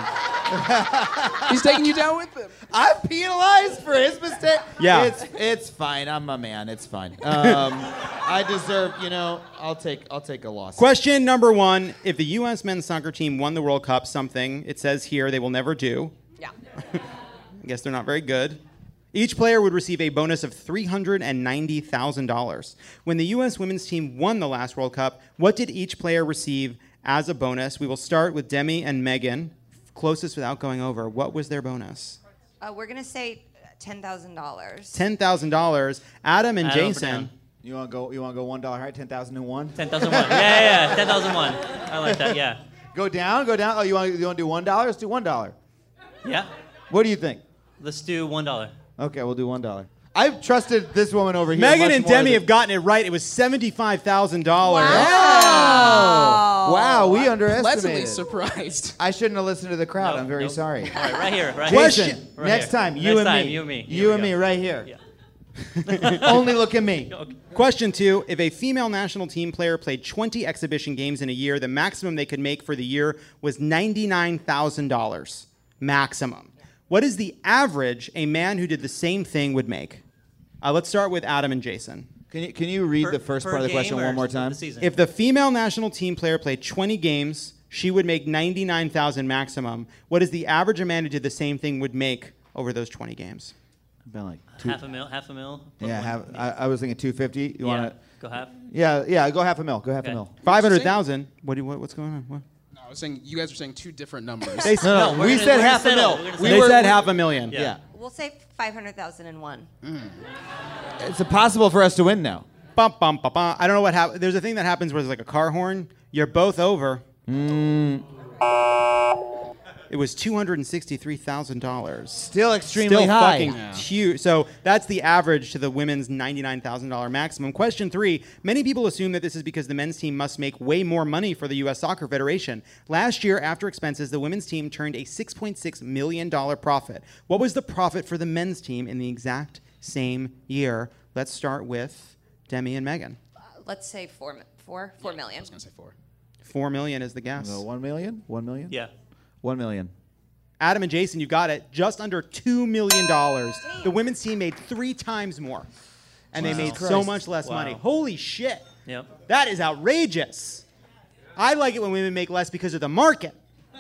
He's taking you down with him.
I'm penalized for his mistake.
Yeah.
It's it's fine. I'm a man. It's fine. Um, I deserve. You know. I'll take. I'll take a loss.
Question number one: if the U S men's soccer team won the World Cup, something it says here they will never do.
Yeah.
I guess they're not very good. Each player would receive a bonus of three hundred ninety thousand dollars. When the U S women's team won the last World Cup, what did each player receive as a bonus? We will start with Demi and Megan. Closest without going over. What was their bonus?
Uh, we're gonna say ten thousand dollars.
ten thousand dollars. Adam and
Adam or
Jason.
down?
You want to go? You want to go one dollar higher? Ten thousand and one.
Ten thousand one. Yeah, yeah, yeah. Ten thousand one. I like that. Yeah.
Go down. Go down. Oh, you want? You want to do one dollar? Let's do one dollar.
Yeah.
What do you think?
Let's do one dollar.
Okay, we'll do one dollar. I've trusted this woman over here.
Megan
much
and
more
Demi
than-
have gotten it right. It was seventy-five thousand dollars.
Wow. Wow, we
Pleasantly
underestimated.
surprised.
I shouldn't have listened to the crowd.
Nope,
I'm very
nope.
sorry.
All right, right here. Right
Question.
here.
Jason,
Right
next
here.
time, you
Next
and
time,
me.
you and me. Here
You
we
and
go.
me, right here.
Yeah.
Only look at me.
Okay.
Question two: if a female national team player played twenty exhibition games in a year, the maximum they could make for the year was ninety-nine thousand dollars. Maximum. What is the average a man who did the same thing would make? Uh, let's start with Adam and Jason.
Can you can you read
Per-
the first
per
part of the
game
question
or
one more
the
time?
season?
If the female national team player played twenty games, she would make ninety-nine thousand dollars maximum. What is the average a man who did the same thing would make over those twenty games?
Been like two,
half a mil. Half a mil.
yeah, half, I, I was thinking two fifty. You
yeah.
want to?
Go half.
Yeah, yeah. Go half a mil. Go half
Okay.
a mil.
five hundred thousand dollars. What do you, what, what's going on? What?
No, I was saying you guys were saying two different numbers.
They,
No, no,
No, we're
we
gonna-
said
we're
half a
gonna settle.
mil.
We're gonna
We
they
were,
said
we-
half a million.
Yeah.
Yeah.
We'll say five hundred thousand and one.
It's impossible for us to win now.
Bum, bum, bum, bum. I don't know what happened. There's a thing that happens where there's like a car horn. You're both over.
Mm.
It was two hundred sixty-three thousand dollars.
Still extremely
Still
high.
fucking huge. So that's the average to the women's ninety-nine thousand dollars maximum. Question three. Many people assume that this is because the men's team must make way more money for the U S Soccer Federation. Last year, after expenses, the women's team turned a six point six million dollars profit. What was the profit for the men's team in the exact same year? Let's start with Demi and Megan.
Uh, let's say four, mi- four, four million.
I was gonna say four.
Four million is the guess.
So one million. One million.
Yeah.
One million.
Adam and Jason, you got it. Just under two million dollars. The women's team made three times more. And they made so
Christ.
much less
Wow.
money. Holy shit.
Yep.
That is outrageous. I like it when women make less because of the market.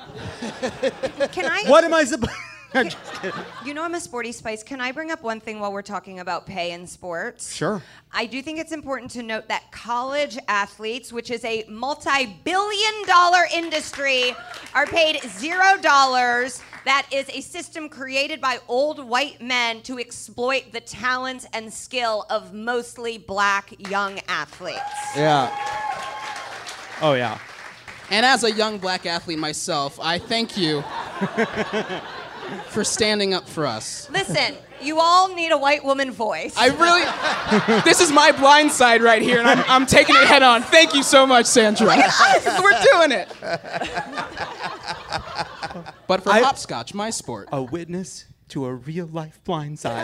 Can I?
What am I supposed I'm just kidding.
You know I'm a sporty spice. Can I bring up one thing while we're talking about pay in sports?
Sure.
I do think it's important to note that college athletes, which is a multi-billion dollar industry, are paid zero dollars. That is a system created by old white men to exploit the talents and skill of mostly black young athletes.
Yeah.
Oh, yeah.
And as a young black athlete myself, I thank you for standing up for us.
Listen, you all need a white woman voice.
I really, this is my blind side right here, and I'm, I'm taking it head on. Thank you so much, Sandra. We're doing it. But for
I-
hopscotch, my sport.
A witness to a real-life blindside.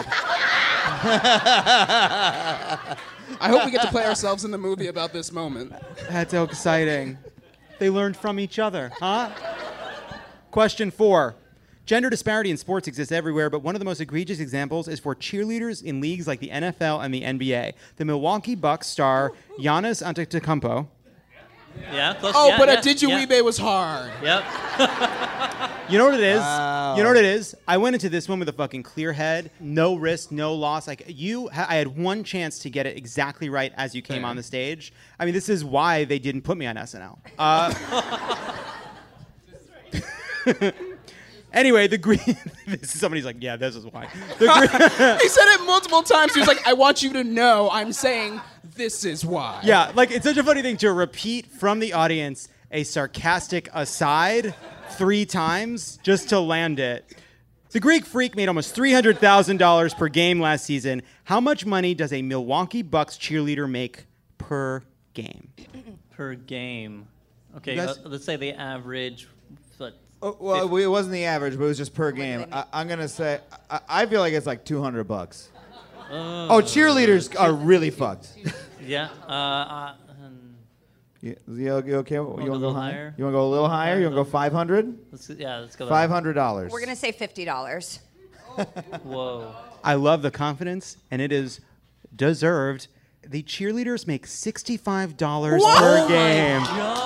I hope we get to play ourselves in the movie about this moment.
That's so exciting. They learned from each other, huh? Question four. Gender disparity in sports exists everywhere, but one of the most egregious examples is for cheerleaders in leagues like the N F L and the N B A. The Milwaukee Bucks star Giannis Antetokounmpo.
Yeah, close.
Oh,
yeah,
but
yeah,
a Didgewibe
yeah.
was hard.
Yep.
You know what it is?
Wow.
You know what it is? I went into this one with a fucking clear head, no risk, no loss. Like you, I had one chance to get it exactly right as you came
Fair.
on the stage. I mean, this is why they didn't put me on S N L. Uh, anyway, the green. This is somebody's like, yeah, this is why. The green,
He said it multiple times. He was like, I want you to know I'm saying this is why.
yeah, like it's such a funny thing to repeat from the audience a sarcastic aside three times just to land it. The Greek Freak made almost three hundred thousand dollars per game last season. How much money does a Milwaukee Bucks cheerleader make per game?
Per game. Okay,
You guys-
uh, let's say the average. What,
Oh, well, it wasn't the average, but it was just per game. I, I'm gonna say I, I feel like it's like two hundred bucks.
uh,
Oh, cheerleaders are really fucked.
Yeah. Uh, uh, um,
You, you, you okay? You want to
go a
go
little
higher?
higher?
You want to go a little higher? You want to go five hundred?
let's, yeah, let's go.
Five hundred dollars.
We're gonna say fifty dollars.
Whoa.
I love the confidence, and it is deserved. The cheerleaders make sixty-five dollars per game.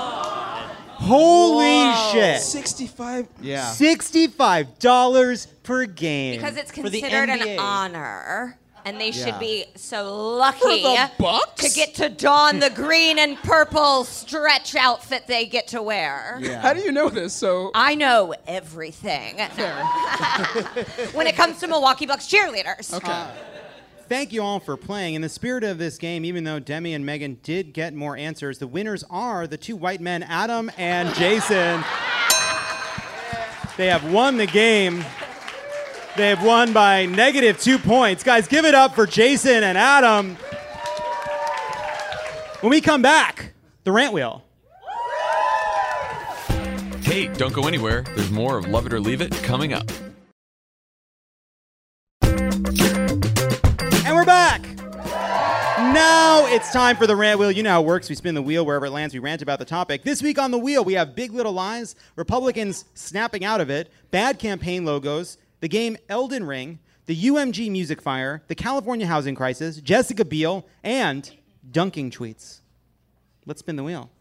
Holy shit.
sixty-five.
Yeah.
sixty-five dollars per game.
Because it's
For the
considered
N B
an
A.
honor. And they should
Yeah.
be so lucky
For the Bucks?
to get to don the green and purple stretch outfit they get to wear.
Yeah.
How do you know this? So
I know everything
fair.
when it comes to Milwaukee Bucks cheerleaders.
Okay.
Thank you all for playing. In the spirit of this game, even though Demi and Megan did get more answers, the winners are the two white men, Adam and Jason. They have won the game. They have won by negative two points. Guys, give it up for Jason and Adam. When we come back, the rant wheel.
Hey, don't go anywhere. There's more of Love It or Leave It coming up.
And we're back. Now it's time for the rant wheel. You know how it works. We spin the wheel wherever it lands. We rant about the topic. This week on the wheel, we have Big Little Lies, Republicans snapping out of it, bad campaign logos, the game Elden Ring, the U M G music fire, the California housing crisis, Jessica Biel, and dunking tweets. Let's spin the wheel.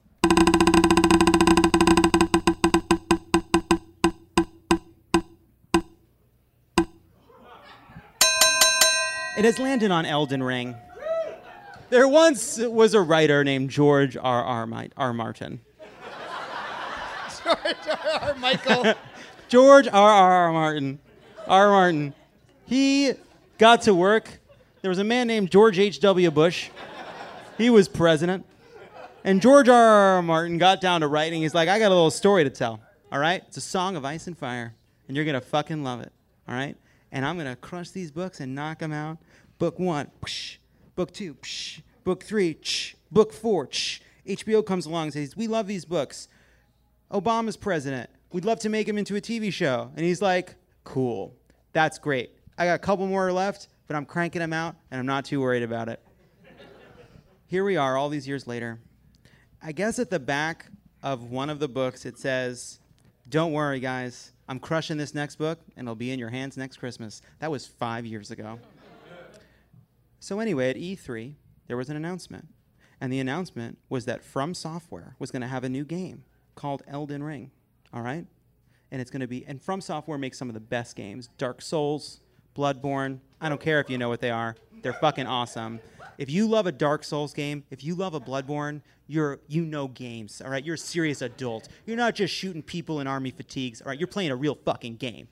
It has landed on Elden Ring. There once was a writer named George R. R. Mi- R. Martin.
George R. R. Michael.
George R. R. Martin. R. Martin. He got to work. There was a man named George H W. Bush. He was president. And George R. R. Martin got down to writing. He's like, I got a little story to tell. All right? It's a song of ice and fire. And you're going to fucking love it. All right? And I'm going to crush these books and knock them out. Book one. Psh. Book two. Psh. Book three. Psh. Book four. Psh. H B O comes along and says, we love these books. Obama's president. We'd love to make him into a T V show. And he's like, cool. That's great. I got a couple more left, but I'm cranking them out, and I'm not too worried about it. Here we are all these years later. I guess at the back of one of the books it says, don't worry, guys. I'm crushing this next book, and it'll be in your hands next Christmas. That was five years ago. So anyway, at E three, there was an announcement. And the announcement was that From Software was going to have a new game called Elden Ring. All right? And it's going to be, and From Software makes some of the best games. Dark Souls, Bloodborne. I don't care if you know what they are. They're fucking awesome. If you love a Dark Souls game, if you love a Bloodborne, you're, you know games, all right? You're a serious adult. You're not just shooting people in army fatigues, all right? You're playing a real fucking game,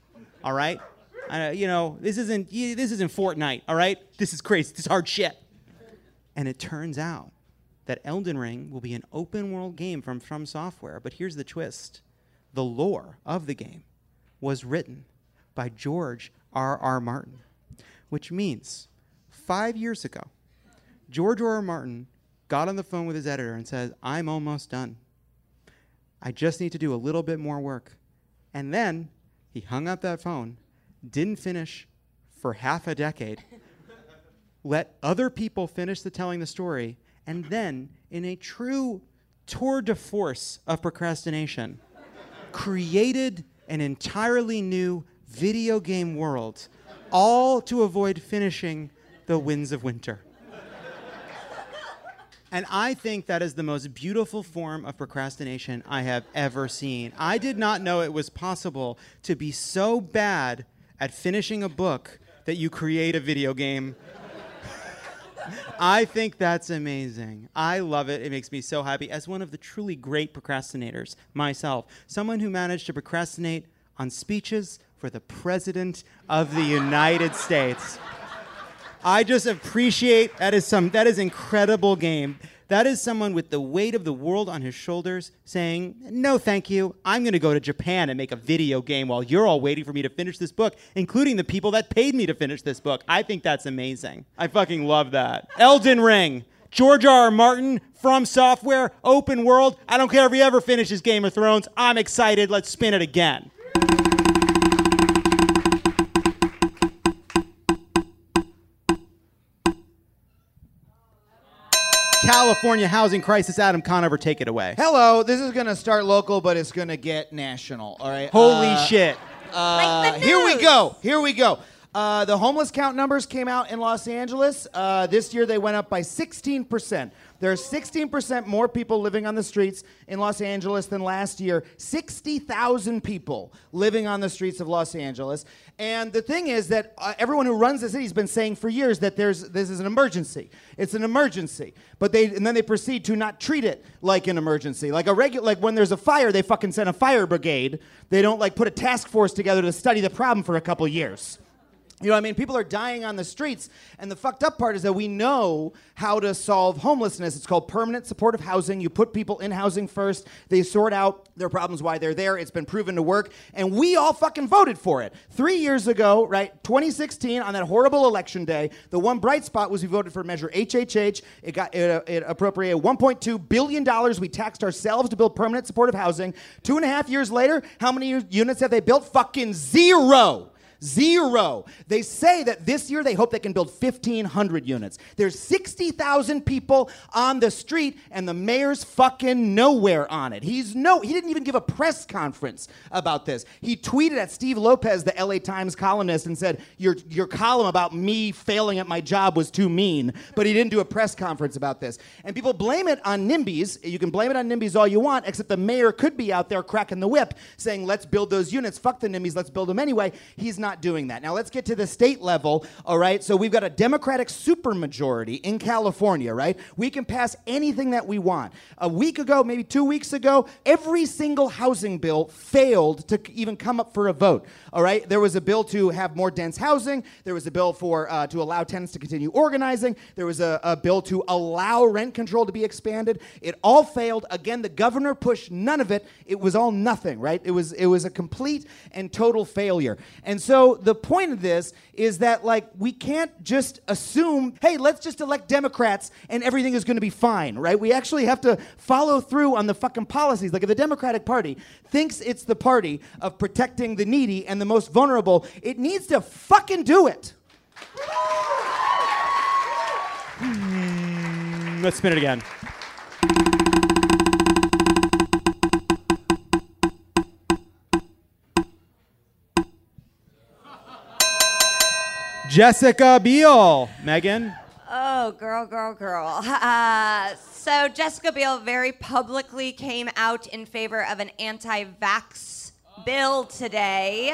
all right? Uh, you know, this isn't this isn't Fortnite, all right? This is crazy. This is hard shit. And it turns out that Elden Ring will be an open world game from From Software. But here's the twist. The lore of the game was written by George R R. Martin, which means five years ago, George R R. Martin got on the phone with his editor and said, I'm almost done. I just need to do a little bit more work. And then he hung up that phone, didn't finish for half a decade, let other people finish the telling the story, and then, in a true tour de force of procrastination, created an entirely new video game world, all to avoid finishing The Winds of Winter. And I think that is the most beautiful form of procrastination I have ever seen. I did not know it was possible to be so bad at finishing a book that you create a video game. I think that's amazing. I love it. It makes me so happy. As one of the truly great procrastinators myself, someone who managed to procrastinate on speeches for the President of the United States. I just appreciate that is some that is incredible game. That is someone with the weight of the world on his shoulders saying, no, thank you. I'm going to go to Japan and make a video game while you're all waiting for me to finish this book, including the people that paid me to finish this book. I think that's amazing. I fucking love that. Elden Ring. George R R. Martin, From Software, open world. I don't care if he ever finishes Game of Thrones. I'm excited. Let's spin it again. California housing crisis. Adam Conover, take it away.
Hello, this is going to start local, but it's going to get national, all right?
Holy
uh,
shit.
Uh,
Like the
here we
news.
go. Here we go. Uh, the homeless count numbers came out in Los Angeles. Uh, this year they went up by sixteen percent. There are sixteen percent more people living on the streets in Los Angeles than last year. sixty thousand people living on the streets of Los Angeles. And the thing is that uh, everyone who runs the city has been saying for years that there's this is an emergency. It's an emergency. But they and then they proceed to not treat it like an emergency. Like a regular like when there's a fire, they fucking send a fire brigade. They don't like put a task force together to study the problem for a couple years. You know what I mean? People are dying on the streets, and the fucked up part is that we know how to solve homelessness. It's called permanent supportive housing. You put people in housing first. They sort out their problems, why they're there. It's been proven to work, and we all fucking voted for it. Three years ago, right, twenty sixteen, on that horrible election day, the one bright spot was we voted for Measure H H H. It got it, it appropriated one point two billion dollars. We taxed ourselves to build permanent supportive housing. Two and a half years later, how many units have they built? Fucking zero. Zero. They say that this year they hope they can build fifteen hundred units. There's sixty thousand people on the street, and the mayor's fucking nowhere on it. He's no, he didn't even give a press conference about this. He tweeted at Steve Lopez, the L A Times columnist, and said, your, your column about me failing at my job was too mean, but he didn't do a press conference about this. And people blame it on NIMBYs. You can blame it on NIMBYs all you want, except the mayor could be out there cracking the whip, saying, let's build those units. Fuck the NIMBYs, let's build them anyway. He's not Not doing that. Now let's get to the state level, all right? So we've got a Democratic supermajority in California, right? We can pass anything that we want. A week ago, maybe two weeks ago, every single housing bill failed to even come up for a vote, all right? There was a bill to have more dense housing. There was a bill for uh, to allow tenants to continue organizing. There was a, a bill to allow rent control to be expanded. It all failed. Again, the governor pushed none of it. It was all nothing, right? It was, it was a complete and total failure. And so So the point of this is that, like, we can't just assume, hey, let's just elect Democrats and everything is going to be fine, right? We actually have to follow through on the fucking policies. Like, if the Democratic Party thinks it's the party of protecting the needy and the most vulnerable, it needs to fucking do it.
Mm, let's spin it again. Jessica Biel. Megan?
Oh, girl, girl, girl. Uh, so Jessica Biel very publicly came out in favor of an anti-vax bill today.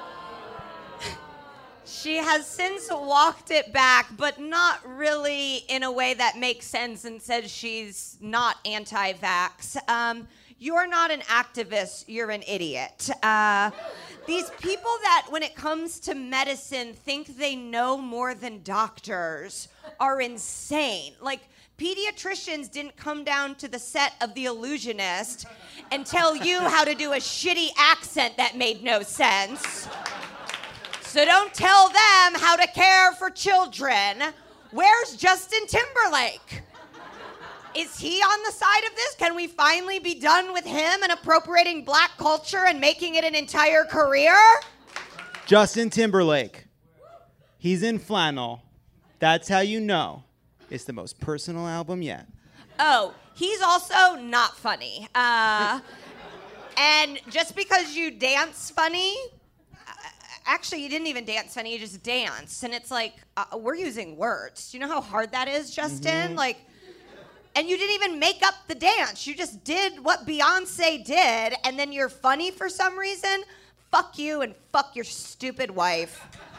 She has since walked it back, but not really in a way that makes sense, and said she's not anti-vax. Um, You're not an activist, you're an idiot. Uh, these people that, when it comes to medicine, think they know more than doctors are insane. Like, pediatricians didn't come down to the set of The Illusionist and tell you how to do a shitty accent that made no sense. So don't tell them how to care for children. Where's Justin Timberlake? Is he on the side of this? Can we finally be done with him and appropriating black culture and making it an entire career?
Justin Timberlake. He's in flannel. That's how you know it's the most personal album yet.
Oh, he's also not funny. Uh, and just because you dance funny, uh, actually, you didn't even dance funny, you just dance. And it's like, uh, we're using words. Do you know how hard that is, Justin?
Mm-hmm.
Like, and you didn't even make up the dance. You just did what Beyonce did, and then you're funny for some reason. Fuck you and fuck your stupid wife.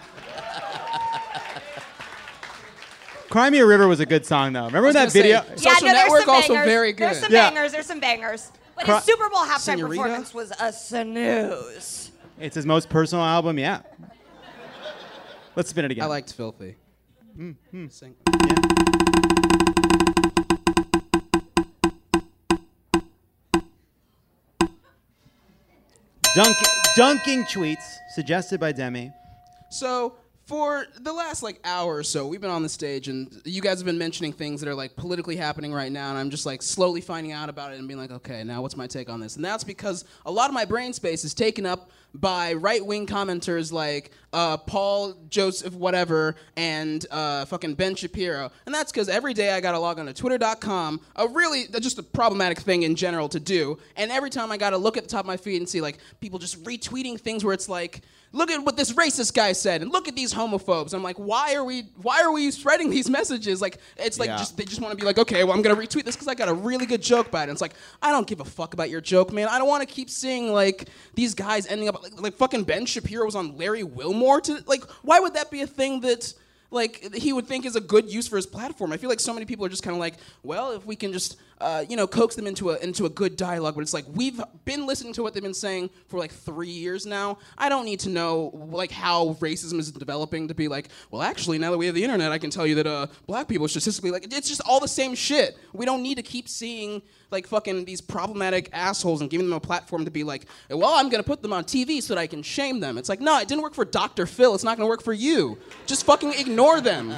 Cry Me a River was a good song, though. Remember that video?
Say, Social
yeah, no,
Network
there's some
also
bangers.
very good.
There's some
Yeah.
bangers. There's some bangers. But
Cry-
his Super Bowl halftime
Senorita?
performance was a snooze.
It's his most personal album yet. Let's spin it again.
I liked Filthy.
Mm-hmm.
Sing.
Dunk, dunking tweets suggested by Demi.
So for the last like hour or so, we've been on the stage, and you guys have been mentioning things that are like politically happening right now, and I'm just like slowly finding out about it and being like, okay, now what's my take on this? And that's because a lot of my brain space is taken up by right-wing commenters like uh, Paul Joseph whatever and uh, fucking Ben Shapiro. And that's because every day I gotta log on to twitter dot com, a really, just a problematic thing in general to do, and every time I gotta look at the top of my feed and see like people just retweeting things where it's like, look at what this racist guy said, and look at these homophobes. I'm like, why are we why are we spreading these messages? Like, it's like
Yeah.
just they just want to be like, okay, well, I'm gonna retweet this because I got a really good joke about it. And it's like, I don't give a fuck about your joke, man. I don't want to keep seeing like these guys ending up like, like fucking Ben Shapiro was on Larry Wilmore to like, why would that be a thing that like he would think is a good use for his platform? I feel like so many people are just kind of like, well, if we can just uh, you know coax them into a into a good dialogue, but it's like we've been listening to what they've been saying for like three years now. I don't need to know like how racism is developing to be like, well, actually, now that we have the internet, I can tell you that uh, black people are statistically like it's just all the same shit. We don't need to keep seeing like fucking these problematic assholes and giving them a platform to be like, well, I'm gonna put them on T V so that I can shame them. It's like, no, it didn't work for Doctor Phil. It's not gonna work for you. Just fucking ignore them.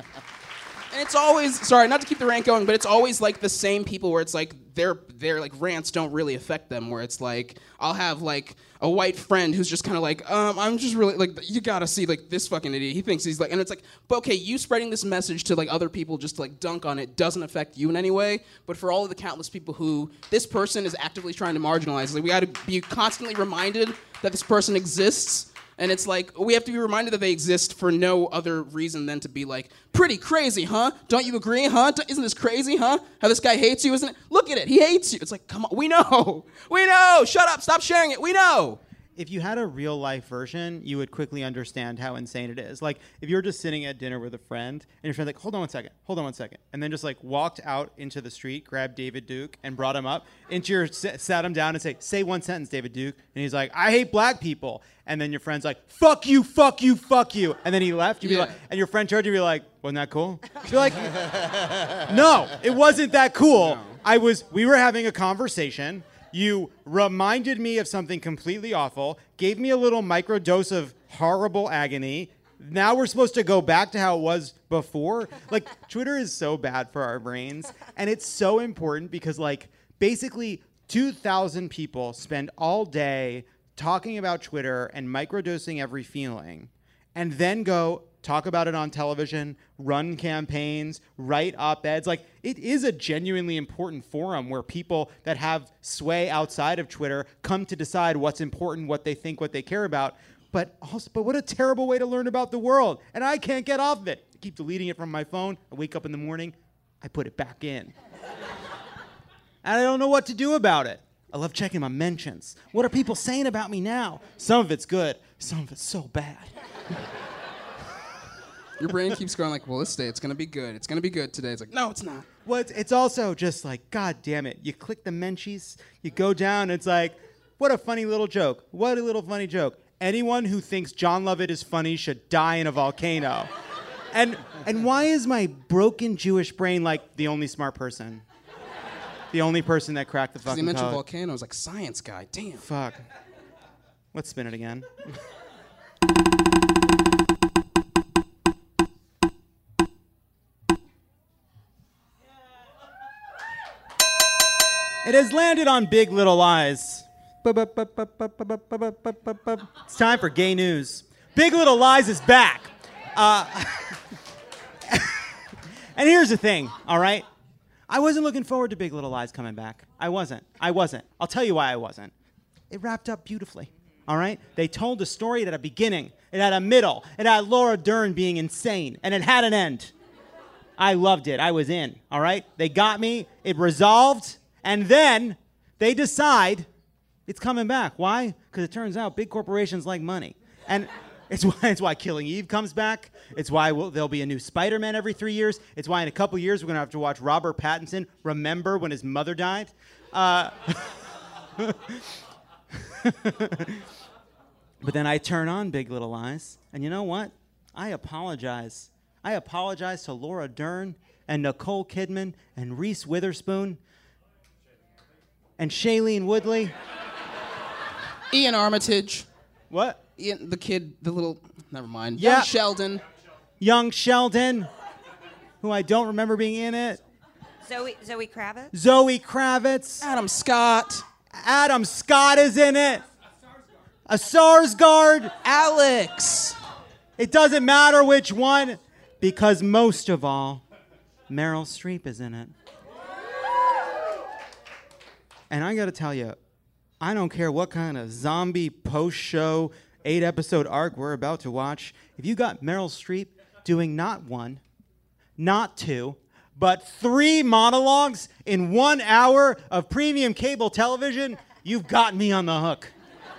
And it's always, sorry, not to keep the rant going, but it's always like the same people where it's like their their like rants don't really affect them. Where it's like I'll have like a white friend who's just kind of like, um, I'm just really like, you gotta see like this fucking idiot. He thinks he's like, and it's like, but okay, you spreading this message to like other people just to, like dunk on it doesn't affect you in any way. But for all of the countless people who this person is actively trying to marginalize, like we got to be constantly reminded that this person exists. And it's like, we have to be reminded that they exist for no other reason than to be like, pretty crazy, huh? Don't you agree, huh? Isn't this crazy, huh? How this guy hates you, isn't it? Look at it, he hates you. It's like, come on, we know. We know, shut up, stop sharing it, we know.
If you had a real life version, you would quickly understand how insane it is. Like, if you were just sitting at dinner with a friend, and your friend's like, hold on one second, hold on one second, and then just like walked out into the street, grabbed David Duke, and brought him up, into your, sat him down and say, say one sentence, David Duke, and he's like, I hate black people. And then your friend's like, fuck you, fuck you, fuck you. And then he left, you'd be
Yeah.
like, and your friend turned to you, you'd be like, wasn't that cool? You're like, no, it wasn't that cool.
No.
I was, we were having a conversation. You reminded me of something completely awful, gave me a little microdose of horrible agony. Now we're supposed to go back to how it was before. Like, Twitter is so bad for our brains. And it's so important because, like, basically two thousand people spend all day talking about Twitter and microdosing every feeling, and then go talk about it on television, run campaigns, write op-eds. Like, it is a genuinely important forum where people that have sway outside of Twitter come to decide what's important, what they think, what they care about. But also, but what a terrible way to learn about the world. And I can't get off of it. I keep deleting it from my phone. I wake up in the morning, I put it back in. And I don't know what to do about it. I love checking my mentions. What are people saying about me now? Some of it's good, some of it's so bad.
Your brain keeps going like, well, this day it's gonna be good. It's gonna be good today. It's like, no, it's not.
Well, it's, it's also just like, God damn it. You click the Menchie's, you go down, it's like, what a funny little joke. What a little funny joke. Anyone who thinks John Lovett is funny should die in a volcano. And and why is my broken Jewish brain like the only smart person? The only person that cracked the
Because
fucking
he mentioned
code.
volcanoes, like science guy. Damn.
Fuck. Let's spin it again. It has landed on Big Little Lies. It's time for gay news. Big Little Lies is back. Uh, and here's the thing, all right? I wasn't looking forward to Big Little Lies coming back. I wasn't. I wasn't. I'll tell you why I wasn't. It wrapped up beautifully, all right? They told a story. It had a beginning. It had a middle. It had Laura Dern being insane. And it had an end. I loved it. I was in, all right? They got me. It resolved. And then they decide it's coming back. Why? Because it turns out big corporations like money. And it's why, it's why Killing Eve comes back. It's why we'll, there'll be a new Spider-Man every three years. It's why in a couple years we're going to have to watch Robert Pattinson remember when his mother died. Uh, but then I turn on Big Little Lies. And you know what? I apologize. I apologize to Laura Dern and Nicole Kidman and Reese Witherspoon and Shailene Woodley.
Ian Armitage.
What?
Ian, the kid, the little, never mind.
Yeah.
Young Sheldon.
Young Sheldon, who I don't remember being in it.
Zoe Zoe Kravitz.
Zoe Kravitz.
Adam Scott.
Adam Scott is in it. A Sarsgaard.
Alex.
It doesn't matter which one, because most of all, Meryl Streep is in it. And I gotta tell you, I don't care what kind of zombie post-show eight-episode arc we're about to watch. If you got Meryl Streep doing not one, not two, but three monologues in one hour of premium cable television, you've got me on the hook.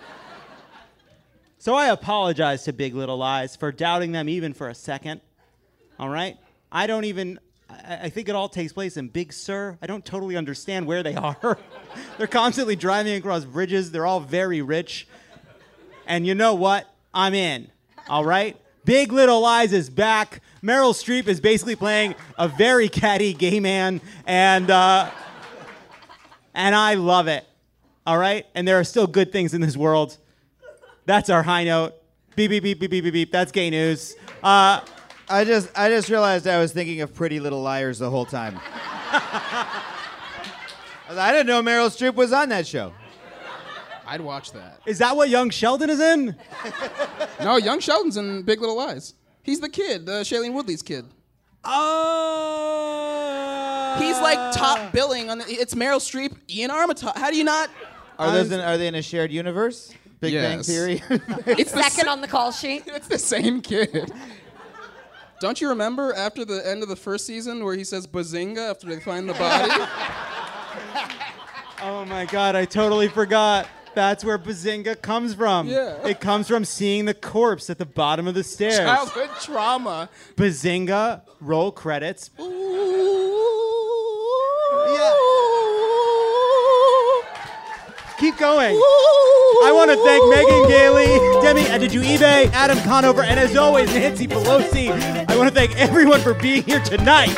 So I apologize to Big Little Lies for doubting them even for a second. All right? I don't even... I, I think it all takes place in Big Sur. I don't totally understand where they are. They're constantly driving across bridges. They're all very rich. And you know what? I'm in. All right? Big Little Lies is back. Meryl Streep is basically playing a very catty gay man. And, uh, and I love it. All right? And there are still good things in this world. That's our high note. Beep, beep, beep, beep, beep, beep, beep. That's gay news. Uh,
I just I just realized I was thinking of Pretty Little Liars the whole time. I didn't know Meryl Streep was on that show.
I'd watch that.
Is that what Young Sheldon is in?
No, Young Sheldon's in Big Little Lies. He's the kid, uh, Shailene Woodley's kid.
Oh.
He's like top billing on the, it's Meryl Streep, Ian Armitage. How do you not?
Are those in, are they in a shared universe? Big
Yes.
Bang Theory?
It's the
Second
sa-
on the call sheet.
It's the same kid. Don't you remember after the end of the first season where he says Bazinga after they find the body?
Oh my God, I totally forgot. That's where Bazinga comes from.
Yeah.
It comes from seeing the corpse at the bottom of the stairs.
Childhood trauma.
Bazinga, roll credits.
Yeah.
Keep going. I want to thank Megan Gailey, Demi Adejuibe, Adam Conover, and as always, Nancy Pelosi. I want to thank everyone for being here tonight.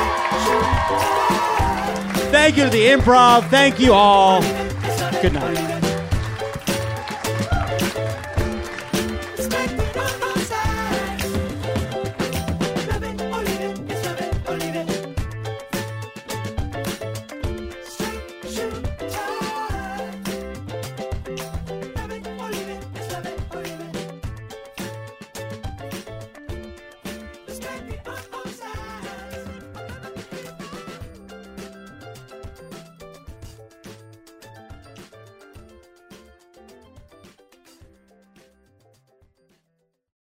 Thank you to the Improv. Thank you all. Good night.